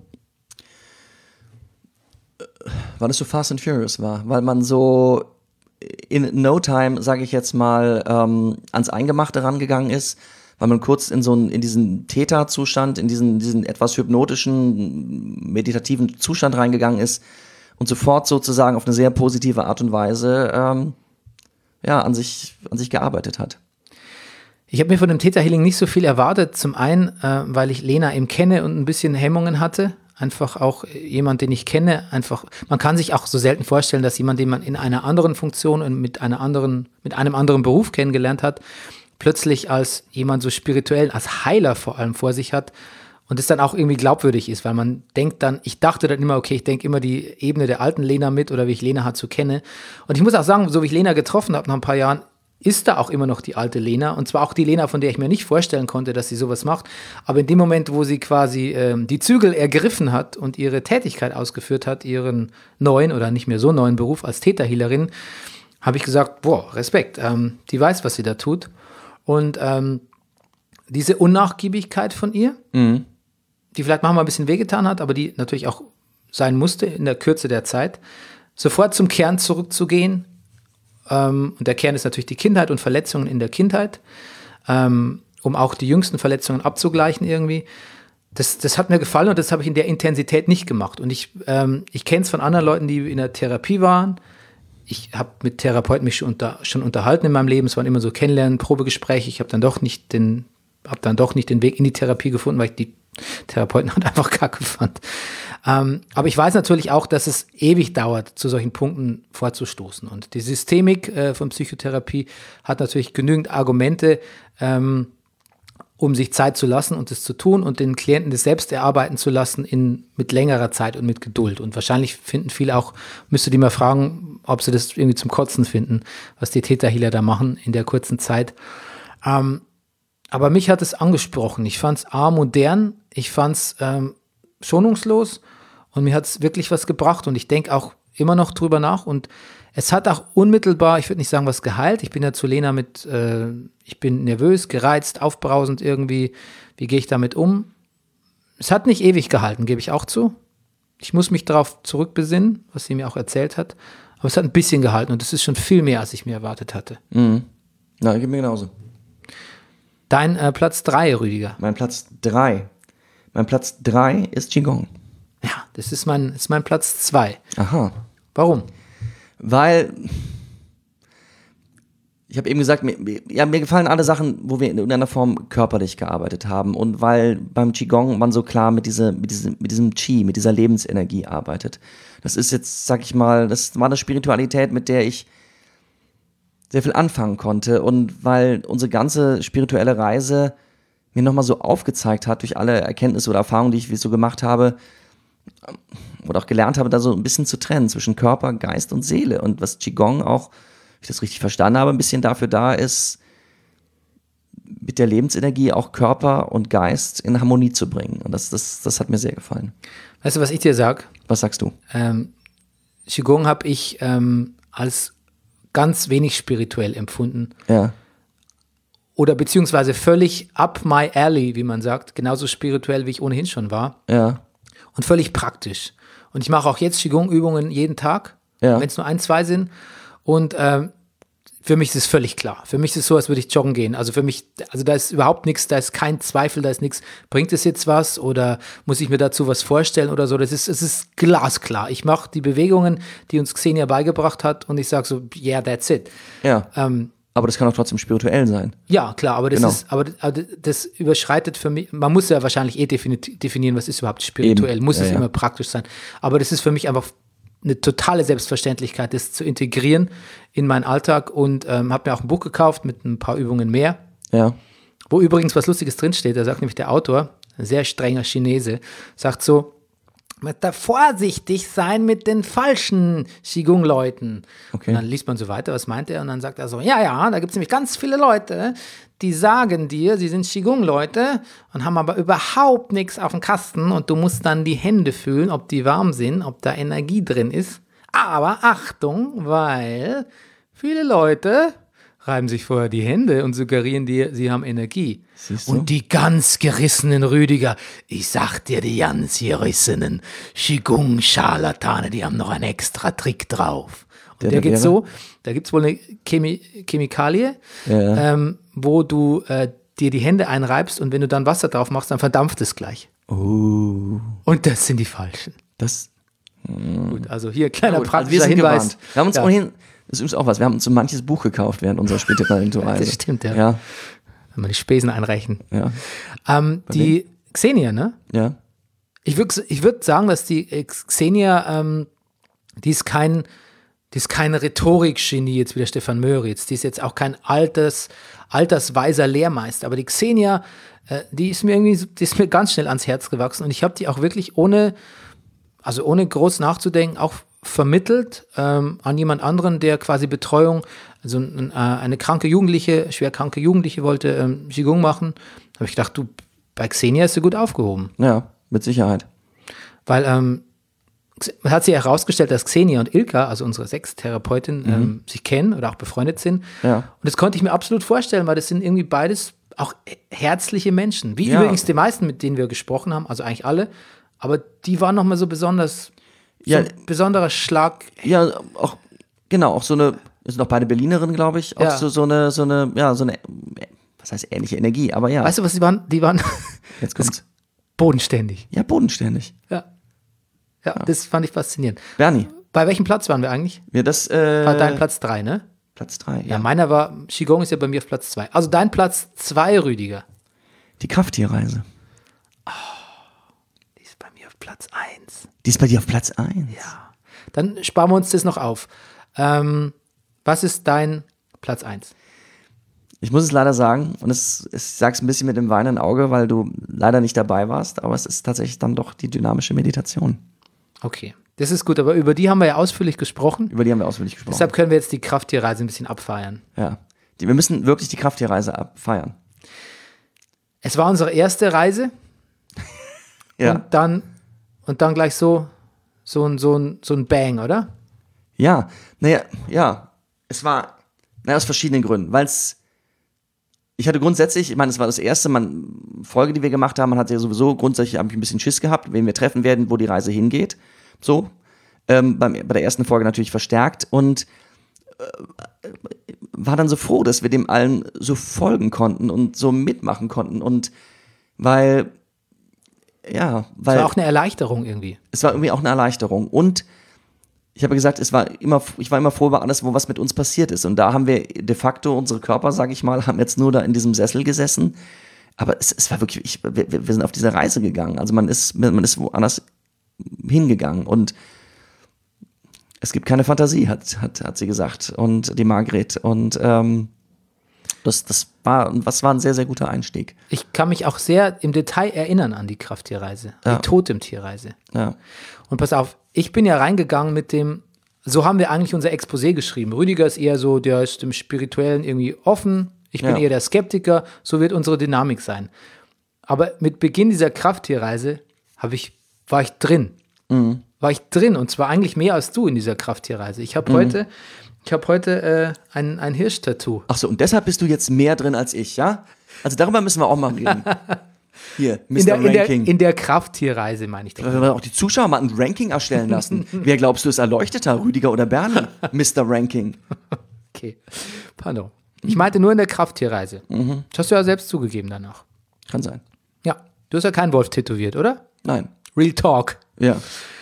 Weil es so Fast and Furious war, weil man so in no time, sage ich jetzt mal, ans Eingemachte rangegangen ist, weil man kurz in diesen Theta-Zustand, in diesen etwas hypnotischen, meditativen Zustand reingegangen ist und sofort sozusagen auf eine sehr positive Art und Weise an sich gearbeitet hat. Ich habe mir von dem Theta Healing nicht so viel erwartet. Zum einen, weil ich Lena eben kenne und ein bisschen Hemmungen hatte. Einfach auch jemand, den ich kenne, man kann sich auch so selten vorstellen, dass jemand, den man in einer anderen Funktion und mit einem anderen Beruf kennengelernt hat, plötzlich als jemand so spirituell, als Heiler vor allem vor sich hat und es dann auch irgendwie glaubwürdig ist, weil man ich dachte dann immer, okay, ich denke immer die Ebene der alten Lena mit oder wie ich Lena halt so kenne. Und ich muss auch sagen, so wie ich Lena getroffen habe nach ein paar Jahren, ist da auch immer noch die alte Lena und zwar auch die Lena, von der ich mir nicht vorstellen konnte, dass sie sowas macht, aber in dem Moment, wo sie quasi die Zügel ergriffen hat und ihre Tätigkeit ausgeführt hat, ihren neuen oder nicht mehr so neuen Beruf als Theta-Healerin, habe ich gesagt, boah, Respekt, die weiß, was sie da tut und diese Unnachgiebigkeit von ihr, die vielleicht manchmal ein bisschen wehgetan hat, aber die natürlich auch sein musste in der Kürze der Zeit, sofort zum Kern zurückzugehen. Und der Kern ist natürlich die Kindheit und Verletzungen in der Kindheit. um auch die jüngsten Verletzungen abzugleichen irgendwie. Das hat mir gefallen und das habe ich in der Intensität nicht gemacht. Und ich kenne es von anderen Leuten, die in der Therapie waren. Ich habe mit Therapeuten mich schon unterhalten in meinem Leben. Es waren immer so Kennenlernen, Probegespräche. Ich habe dann doch nicht den Weg in die Therapie gefunden, weil ich die Therapeuten halt einfach kacke fand. Aber ich weiß natürlich auch, dass es ewig dauert, zu solchen Punkten vorzustoßen. Und die Systemik von Psychotherapie hat natürlich genügend Argumente, um sich Zeit zu lassen und es zu tun und den Klienten das selbst erarbeiten zu lassen mit längerer Zeit und mit Geduld. Und wahrscheinlich finden viele auch, müsste die mal fragen, ob sie das irgendwie zum Kotzen finden, was die Theta Healer da machen in der kurzen Zeit. Aber mich hat es angesprochen. Ich fand es modern, ich fand es schonungslos und mir hat es wirklich was gebracht und ich denke auch immer noch drüber nach und es hat auch unmittelbar, ich würde nicht sagen, was geheilt. Ich bin ja zu Lena ich bin nervös, gereizt, aufbrausend irgendwie. Wie gehe ich damit um? Es hat nicht ewig gehalten, gebe ich auch zu. Ich muss mich darauf zurückbesinnen, was sie mir auch erzählt hat. Aber es hat ein bisschen gehalten und das ist schon viel mehr, als ich mir erwartet hatte. Mhm. Na, geht mir genauso. Dein Platz 3, Rüdiger. Mein Platz 3. Mein Platz 3 ist Qigong. Ja, das ist mein Platz 2. Aha. Warum? Weil, ich habe eben gesagt, mir gefallen alle Sachen, wo wir in irgendeiner Form körperlich gearbeitet haben und weil beim Qigong man so klar mit diesem Qi, mit dieser Lebensenergie arbeitet. Das ist jetzt, sag ich mal, das war eine Spiritualität, mit der ich sehr viel anfangen konnte und weil unsere ganze spirituelle Reise mir nochmal so aufgezeigt hat, durch alle Erkenntnisse oder Erfahrungen, die ich so gemacht habe, oder auch gelernt habe, da so ein bisschen zu trennen zwischen Körper, Geist und Seele. Und was Qigong auch, wenn ich das richtig verstanden habe, ein bisschen dafür da ist, mit der Lebensenergie auch Körper und Geist in Harmonie zu bringen. Und das hat mir sehr gefallen. Weißt du, was ich dir sag? Was sagst du? Qigong habe ich als ganz wenig spirituell empfunden. Ja. Oder beziehungsweise völlig up my alley, wie man sagt. Genauso spirituell, wie ich ohnehin schon war. Ja. Und völlig praktisch. Und ich mache auch jetzt Qigong-Übungen jeden Tag, wenn es nur 1, 2 sind. Und für mich ist es völlig klar. Für mich ist es so, als würde ich joggen gehen. Also für mich, da ist überhaupt nichts, da ist kein Zweifel, da ist nichts. Bringt es jetzt was oder muss ich mir dazu was vorstellen oder so? Es ist glasklar. Ich mache die Bewegungen, die uns Xenia beigebracht hat und ich sage so, yeah, that's it. Ja. Aber das kann auch trotzdem spirituell sein. Ja, klar, aber das Genau. aber das überschreitet für mich, man muss ja wahrscheinlich definieren, was ist überhaupt spirituell, Eben. muss Ja, es ja. immer praktisch sein. Aber das ist für mich einfach eine totale Selbstverständlichkeit, das zu integrieren in meinen Alltag und habe mir auch ein Buch gekauft mit ein paar Übungen mehr, Ja. wo übrigens was Lustiges drinsteht. Da sagt nämlich der Autor, ein sehr strenger Chinese, sagt so, man darf vorsichtig sein mit den falschen Qigong-Leuten. Okay. Und dann liest man so weiter, was meint er? Und dann sagt er so, ja, da gibt es nämlich ganz viele Leute, die sagen dir, sie sind Qigong-Leute und haben aber überhaupt nichts auf dem Kasten und du musst dann die Hände fühlen, ob die warm sind, ob da Energie drin ist. Aber Achtung, weil viele Leute reiben sich vorher die Hände und suggerieren dir, sie haben Energie. Siehst du? Und die ganz gerissenen Rüdiger, ich sag dir, die ganz gerissenen Qigong-Scharlatane, die haben noch einen extra Trick drauf. Und der geht wäre? so, da gibt es wohl eine Chemikalie, wo du dir die Hände einreibst und wenn du dann Wasser drauf machst, dann verdampft es gleich. Oh. Und das sind die Falschen. Das. Gut, also hier kleiner Gut, also praktischer wir sind Hinweis. gewarnt. Wir haben uns ohnehin, das ist übrigens auch was, wir haben uns so manches Buch gekauft während unserer Spiritualreise. Das stimmt, ja. Ja. Wenn man die Spesen einrechnen. Ja. Die Xenia, ne? Ja. Ich würd sagen, dass die Xenia, die ist kein Rhetorik-Genie, jetzt wie der Stefan Möritz. Die ist jetzt auch kein altersweiser Lehrmeister. Aber die Xenia, die ist mir ganz schnell ans Herz gewachsen. Und ich habe die auch wirklich ohne groß nachzudenken, auch vermittelt an jemand anderen, der quasi Betreuung, also eine kranke Jugendliche, schwer kranke Jugendliche wollte Qigong machen. Da habe ich gedacht, du, bei Xenia ist sie gut aufgehoben. Ja, mit Sicherheit. Weil hat sich herausgestellt, dass Xenia und Ilka, also unsere Sextherapeutin, sich kennen oder auch befreundet sind. Ja. Und das konnte ich mir absolut vorstellen, weil das sind irgendwie beides auch herzliche Menschen. Wie Ja. übrigens die meisten, mit denen wir gesprochen haben, also eigentlich alle. Aber die waren nochmal so besonders, Ja. so ein besonderer Schlag. Ja, auch, genau, auch so eine, sind auch beide Berlinerinnen, glaube ich, auch Ja. so eine was heißt ähnliche Energie, aber ja. Weißt du, was die waren? Die waren Jetzt kommt's. bodenständig. Ja, bodenständig. Ja, das fand ich faszinierend. Bernie, Bei welchem Platz waren wir eigentlich? War dein Platz 3, ne? Platz 3. Ja, meiner war, Qigong ist ja bei mir auf Platz 2. Also dein Platz 2, Rüdiger. Die Krafttierreise. Die ist bei mir auf Platz 1. Die ist bei dir auf Platz 1. Ja. Dann sparen wir uns das noch auf. Was ist dein Platz 1? Ich muss es leider sagen, und ich sag's ein bisschen mit dem weinenden Auge, weil du leider nicht dabei warst, aber es ist tatsächlich dann doch die dynamische Meditation. Okay, das ist gut, aber über die haben wir ja ausführlich gesprochen. Über die haben wir ausführlich gesprochen. Deshalb können wir jetzt die Krafttierreise ein bisschen abfeiern. Ja. Wir müssen wirklich die Krafttierreise abfeiern. Es war unsere erste Reise. Ja. Und dann gleich so ein Bang, oder? Ja, ja. Es war, aus verschiedenen Gründen, ich hatte grundsätzlich, ich meine, es war das erste Folge, die wir gemacht haben, man hat ja sowieso grundsätzlich ein bisschen Schiss gehabt, wen wir treffen werden, wo die Reise hingeht, so, bei der ersten Folge natürlich verstärkt und war dann so froh, dass wir dem allen so folgen konnten und so mitmachen konnten und weil Es war auch eine Erleichterung irgendwie. Es war irgendwie auch eine Erleichterung und ich habe gesagt, ich war immer froh über alles, wo was mit uns passiert ist. Und da haben wir de facto unsere Körper, sage ich mal, haben jetzt nur da in diesem Sessel gesessen. Aber es war wirklich, wir sind auf diese Reise gegangen. Also man ist woanders hingegangen. Und es gibt keine Fantasie, hat sie gesagt. Und die Margret. Und das war ein sehr, sehr guter Einstieg. Ich kann mich auch sehr im Detail erinnern an die Krafttierreise, die Totemtierreise. Ja. Und pass auf, ich bin ja reingegangen so haben wir eigentlich unser Exposé geschrieben. Rüdiger ist eher so, der ist dem Spirituellen irgendwie offen. Ich bin eher der Skeptiker. So wird unsere Dynamik sein. Aber mit Beginn dieser Krafttierreise war ich drin. Mhm. War ich drin und zwar eigentlich mehr als du in dieser Krafttierreise. Ich habe heute ein Hirsch-Tattoo. Ach so, und deshalb bist du jetzt mehr drin als ich, ja? Also darüber müssen wir auch mal reden. Hier, Mr. Ranking. In der Krafttierreise, meine ich. Wenn wir auch die Zuschauer mal ein Ranking erstellen lassen. Wer glaubst du ist erleuchteter, Rüdiger oder Bernie? Mr. Ranking. Okay, pardon. Ich meinte nur in der Krafttierreise. Mhm. Das hast du ja selbst zugegeben danach. Kann sein. Ja, du hast ja keinen Wolf tätowiert, oder? Nein. Real Talk. Ja.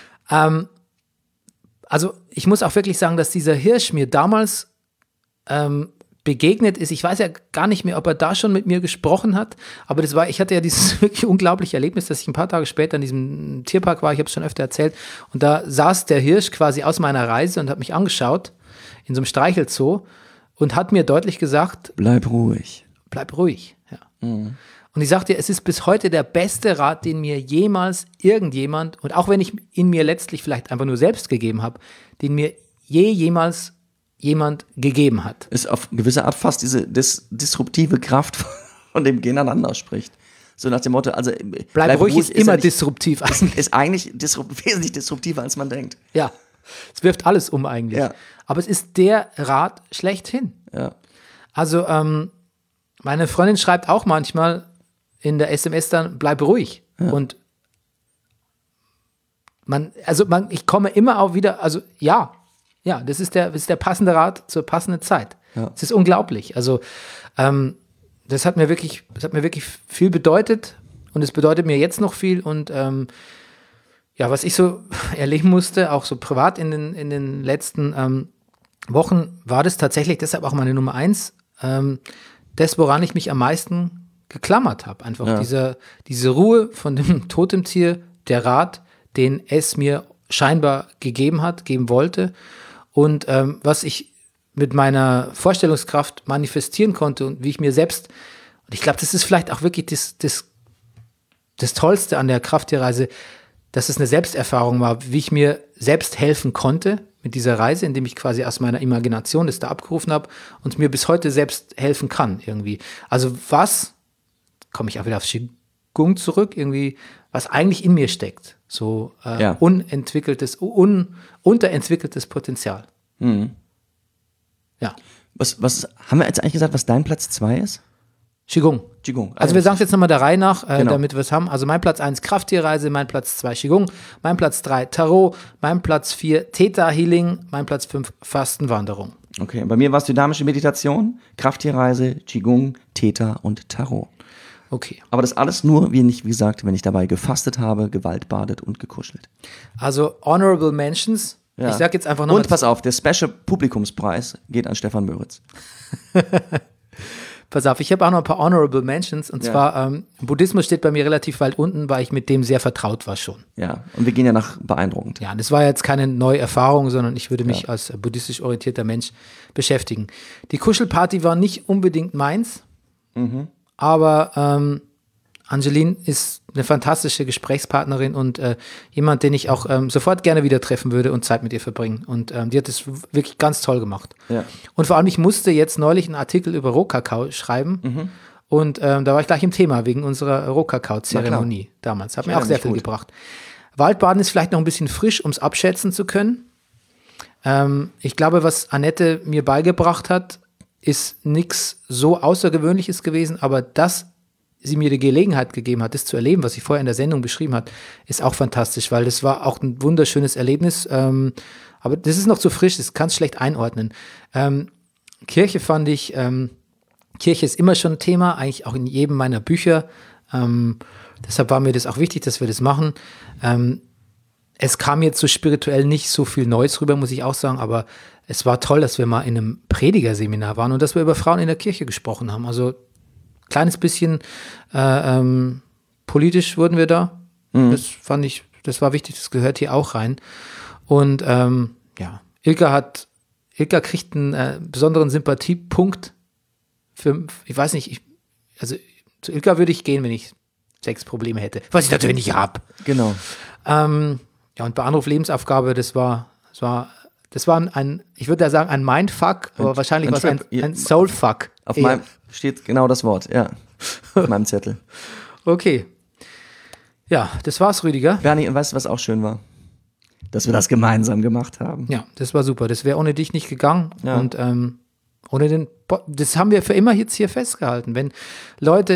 Also ich muss auch wirklich sagen, dass dieser Hirsch mir damals begegnet ist. Ich weiß ja gar nicht mehr, ob er da schon mit mir gesprochen hat, aber ich hatte ja dieses wirklich unglaubliche Erlebnis, dass ich ein paar Tage später in diesem Tierpark war, ich habe es schon öfter erzählt, und da saß der Hirsch quasi aus meiner Reise und hat mich angeschaut in so einem Streichelzoo und hat mir deutlich gesagt, bleib ruhig. Bleib ruhig, ja. Mhm. Und ich sagte dir, es ist bis heute der beste Rat, den mir jemals irgendjemand, und auch wenn ich ihn mir letztlich vielleicht einfach nur selbst gegeben habe, den mir jemals jemand gegeben hat. Ist auf gewisse Art fast diese disruptive Kraft, von dem Gegeneinander spricht. So nach dem Motto, also bleib ruhig ist immer disruptiv. Ist eigentlich wesentlich disruptiver, als man denkt. Ja, es wirft alles um eigentlich. Ja. Aber es ist der Rat schlechthin. Ja. Also meine Freundin schreibt auch manchmal in der SMS dann, bleib ruhig. Ja. Und ich komme immer auch wieder, also ja, das ist der passende Rat zur passenden Zeit. Ja. Es ist unglaublich. Also das hat mir wirklich viel bedeutet und es bedeutet mir jetzt noch viel und was ich so erleben musste, auch so privat in den letzten Wochen, war das tatsächlich deshalb auch meine Nummer 1, das, woran ich mich am meisten geklammert habe. Einfach diese Ruhe von dem Totemtier, der Rat, den es mir scheinbar geben wollte und was ich mit meiner Vorstellungskraft manifestieren konnte und wie ich mir selbst, und ich glaube, das ist vielleicht auch wirklich das Tollste an der Krafttierreise, dass es eine Selbsterfahrung war, wie ich mir selbst helfen konnte mit dieser Reise, indem ich quasi aus meiner Imagination das da abgerufen habe und mir bis heute selbst helfen kann irgendwie. Also komme ich auch wieder auf Qigong zurück, irgendwie, was eigentlich in mir steckt. So unterentwickeltes Potenzial. Mhm. Ja. Was haben wir jetzt eigentlich gesagt, was dein Platz 2 ist? Qigong. Also wir sagen es jetzt nochmal der Reihe nach, damit wir es haben. Also mein Platz 1 Krafttierreise, mein Platz 2 Qigong, mein Platz 3 Tarot, mein Platz 4 Theta Healing, mein Platz 5 Fastenwanderung. Okay, bei mir war es dynamische Meditation, Krafttierreise, Qigong, Theta und Tarot. Okay. Aber das alles nur, wie gesagt, wenn ich dabei gefastet habe, gewaltbadet und gekuschelt. Also Honorable Mentions. Ja. Ich sag jetzt einfach noch Und pass auf, der Special Publikumspreis geht an Stefan Möritz. Pass auf, ich habe auch noch ein paar Honorable Mentions. Und zwar, Buddhismus steht bei mir relativ weit unten, weil ich mit dem sehr vertraut war schon. Ja, und wir gehen ja nach beeindruckend. Ja, das war jetzt keine neue Erfahrung, sondern ich würde mich als buddhistisch orientierter Mensch beschäftigen. Die Kuschelparty war nicht unbedingt meins, aber Angeline ist eine fantastische Gesprächspartnerin und jemand, den ich auch sofort gerne wieder treffen würde und Zeit mit ihr verbringen. Und die hat es wirklich ganz toll gemacht. Ja. Und vor allem, ich musste jetzt neulich einen Artikel über Rohkakao schreiben und da war ich gleich im Thema wegen unserer Rohkakao-Zeremonie damals. Hat mir auch sehr viel gebracht. Waldbaden ist vielleicht noch ein bisschen frisch, um es abschätzen zu können. Ich glaube, was Annette mir beigebracht hat, ist nichts so Außergewöhnliches gewesen, aber dass sie mir die Gelegenheit gegeben hat, das zu erleben, was sie vorher in der Sendung beschrieben hat, ist auch fantastisch, weil das war auch ein wunderschönes Erlebnis, aber das ist noch zu frisch, das kann es schlecht einordnen. Kirche fand ich, Kirche ist immer schon ein Thema, eigentlich auch in jedem meiner Bücher, deshalb war mir das auch wichtig, dass wir das machen. Es kam jetzt so spirituell nicht so viel Neues rüber, muss ich auch sagen, aber es war toll, dass wir mal in einem Predigerseminar waren und dass wir über Frauen in der Kirche gesprochen haben. Also kleines bisschen politisch wurden wir da. Das fand ich, das war wichtig, das gehört hier auch rein. Und Ilka kriegt einen besonderen Sympathiepunkt für, ich weiß nicht, also zu Ilka würde ich gehen, wenn ich Sexprobleme hätte, was ich natürlich nicht habe. Genau. Und bei Anruf Lebensaufgabe, das war ein, ich würde ja sagen, ein Mindfuck, aber wahrscheinlich war es ein Soulfuck. Auf meinem steht genau das Wort, ja. Auf meinem Zettel. Okay. Ja, das war's, Rüdiger. Bernie, und weißt du, was auch schön war? Dass wir das gemeinsam gemacht haben. Ja, das war super. Das wäre ohne dich nicht gegangen. Ja. Und das haben wir für immer jetzt hier festgehalten. Wenn Leute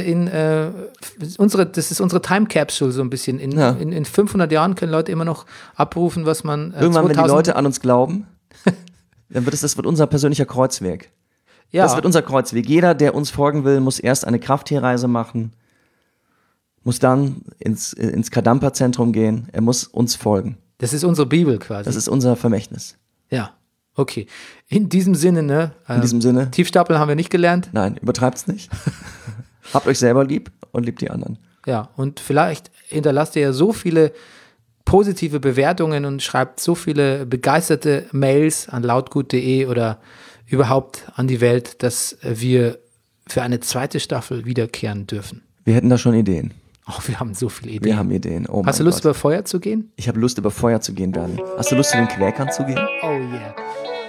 das ist unsere Time Capsule so ein bisschen. In 500 Jahren können Leute immer noch abrufen, was man irgendwann, wenn die Leute an uns glauben, dann wird das wird unser persönlicher Kreuzweg. Ja. Das wird unser Kreuzweg. Jeder, der uns folgen will, muss erst eine Krafttierreise machen, muss dann ins Kadampa-Zentrum gehen. Er muss uns folgen. Das ist unsere Bibel quasi. Das ist unser Vermächtnis. Ja, okay. In diesem Sinne, ne? In diesem Sinne. Tiefstapeln haben wir nicht gelernt. Nein, übertreibt's nicht. Habt euch selber lieb und liebt die anderen. Ja, und vielleicht hinterlasst ihr ja so viele positive Bewertungen und schreibt so viele begeisterte Mails an lautgut.de oder überhaupt an die Welt, dass wir für eine zweite Staffel wiederkehren dürfen. Wir hätten da schon Ideen. Oh, wir haben so viele Ideen. Wir haben Ideen. Oh, hast du Lust, über Feuer zu gehen? Ich habe Lust, über Feuer zu gehen, Bernie. Hast du Lust, zu den Quäkern zu gehen? Oh yeah.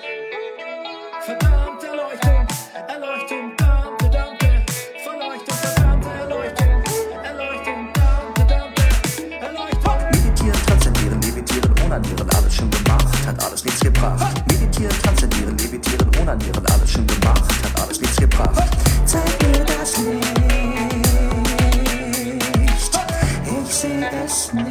Verdammte Erleuchtung, Erleuchtung, verdammte Verleuchtung, verdammte Erleuchtung, verdammte Erleuchtung. Meditieren, transzendieren, levitieren, onanieren, alles schon gemacht, hat alles nichts gebracht. Meditieren, transzendieren, levitieren, onanieren, alles schon gemacht, hat alles nichts gebracht. Zeig mir das nicht, ich sehe es nicht.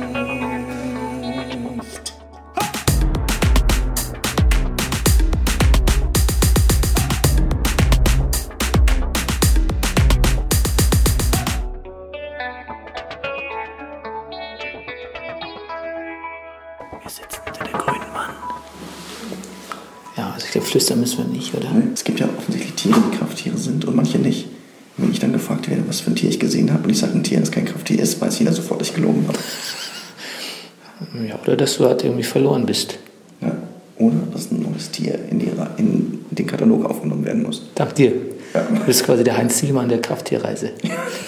Wir sitzen unter der grünen Mann. Ja, also ich glaube, flüstern müssen wir nicht, oder? Es gibt ja offensichtlich Tiere, die Krafttiere sind und manche nicht. Wenn ich dann gefragt werde, was für ein Tier ich gesehen habe und ich sage, ein Tier, das kein Krafttier ist, weiß jeder sofort, dass ich gelogen habe. Ja, oder dass du halt irgendwie verloren bist. Ja, oder dass ein neues Tier in den Katalog aufgenommen werden muss. Dank dir. Ja. Du bist quasi der Heinz Sielmann der Krafttierreise.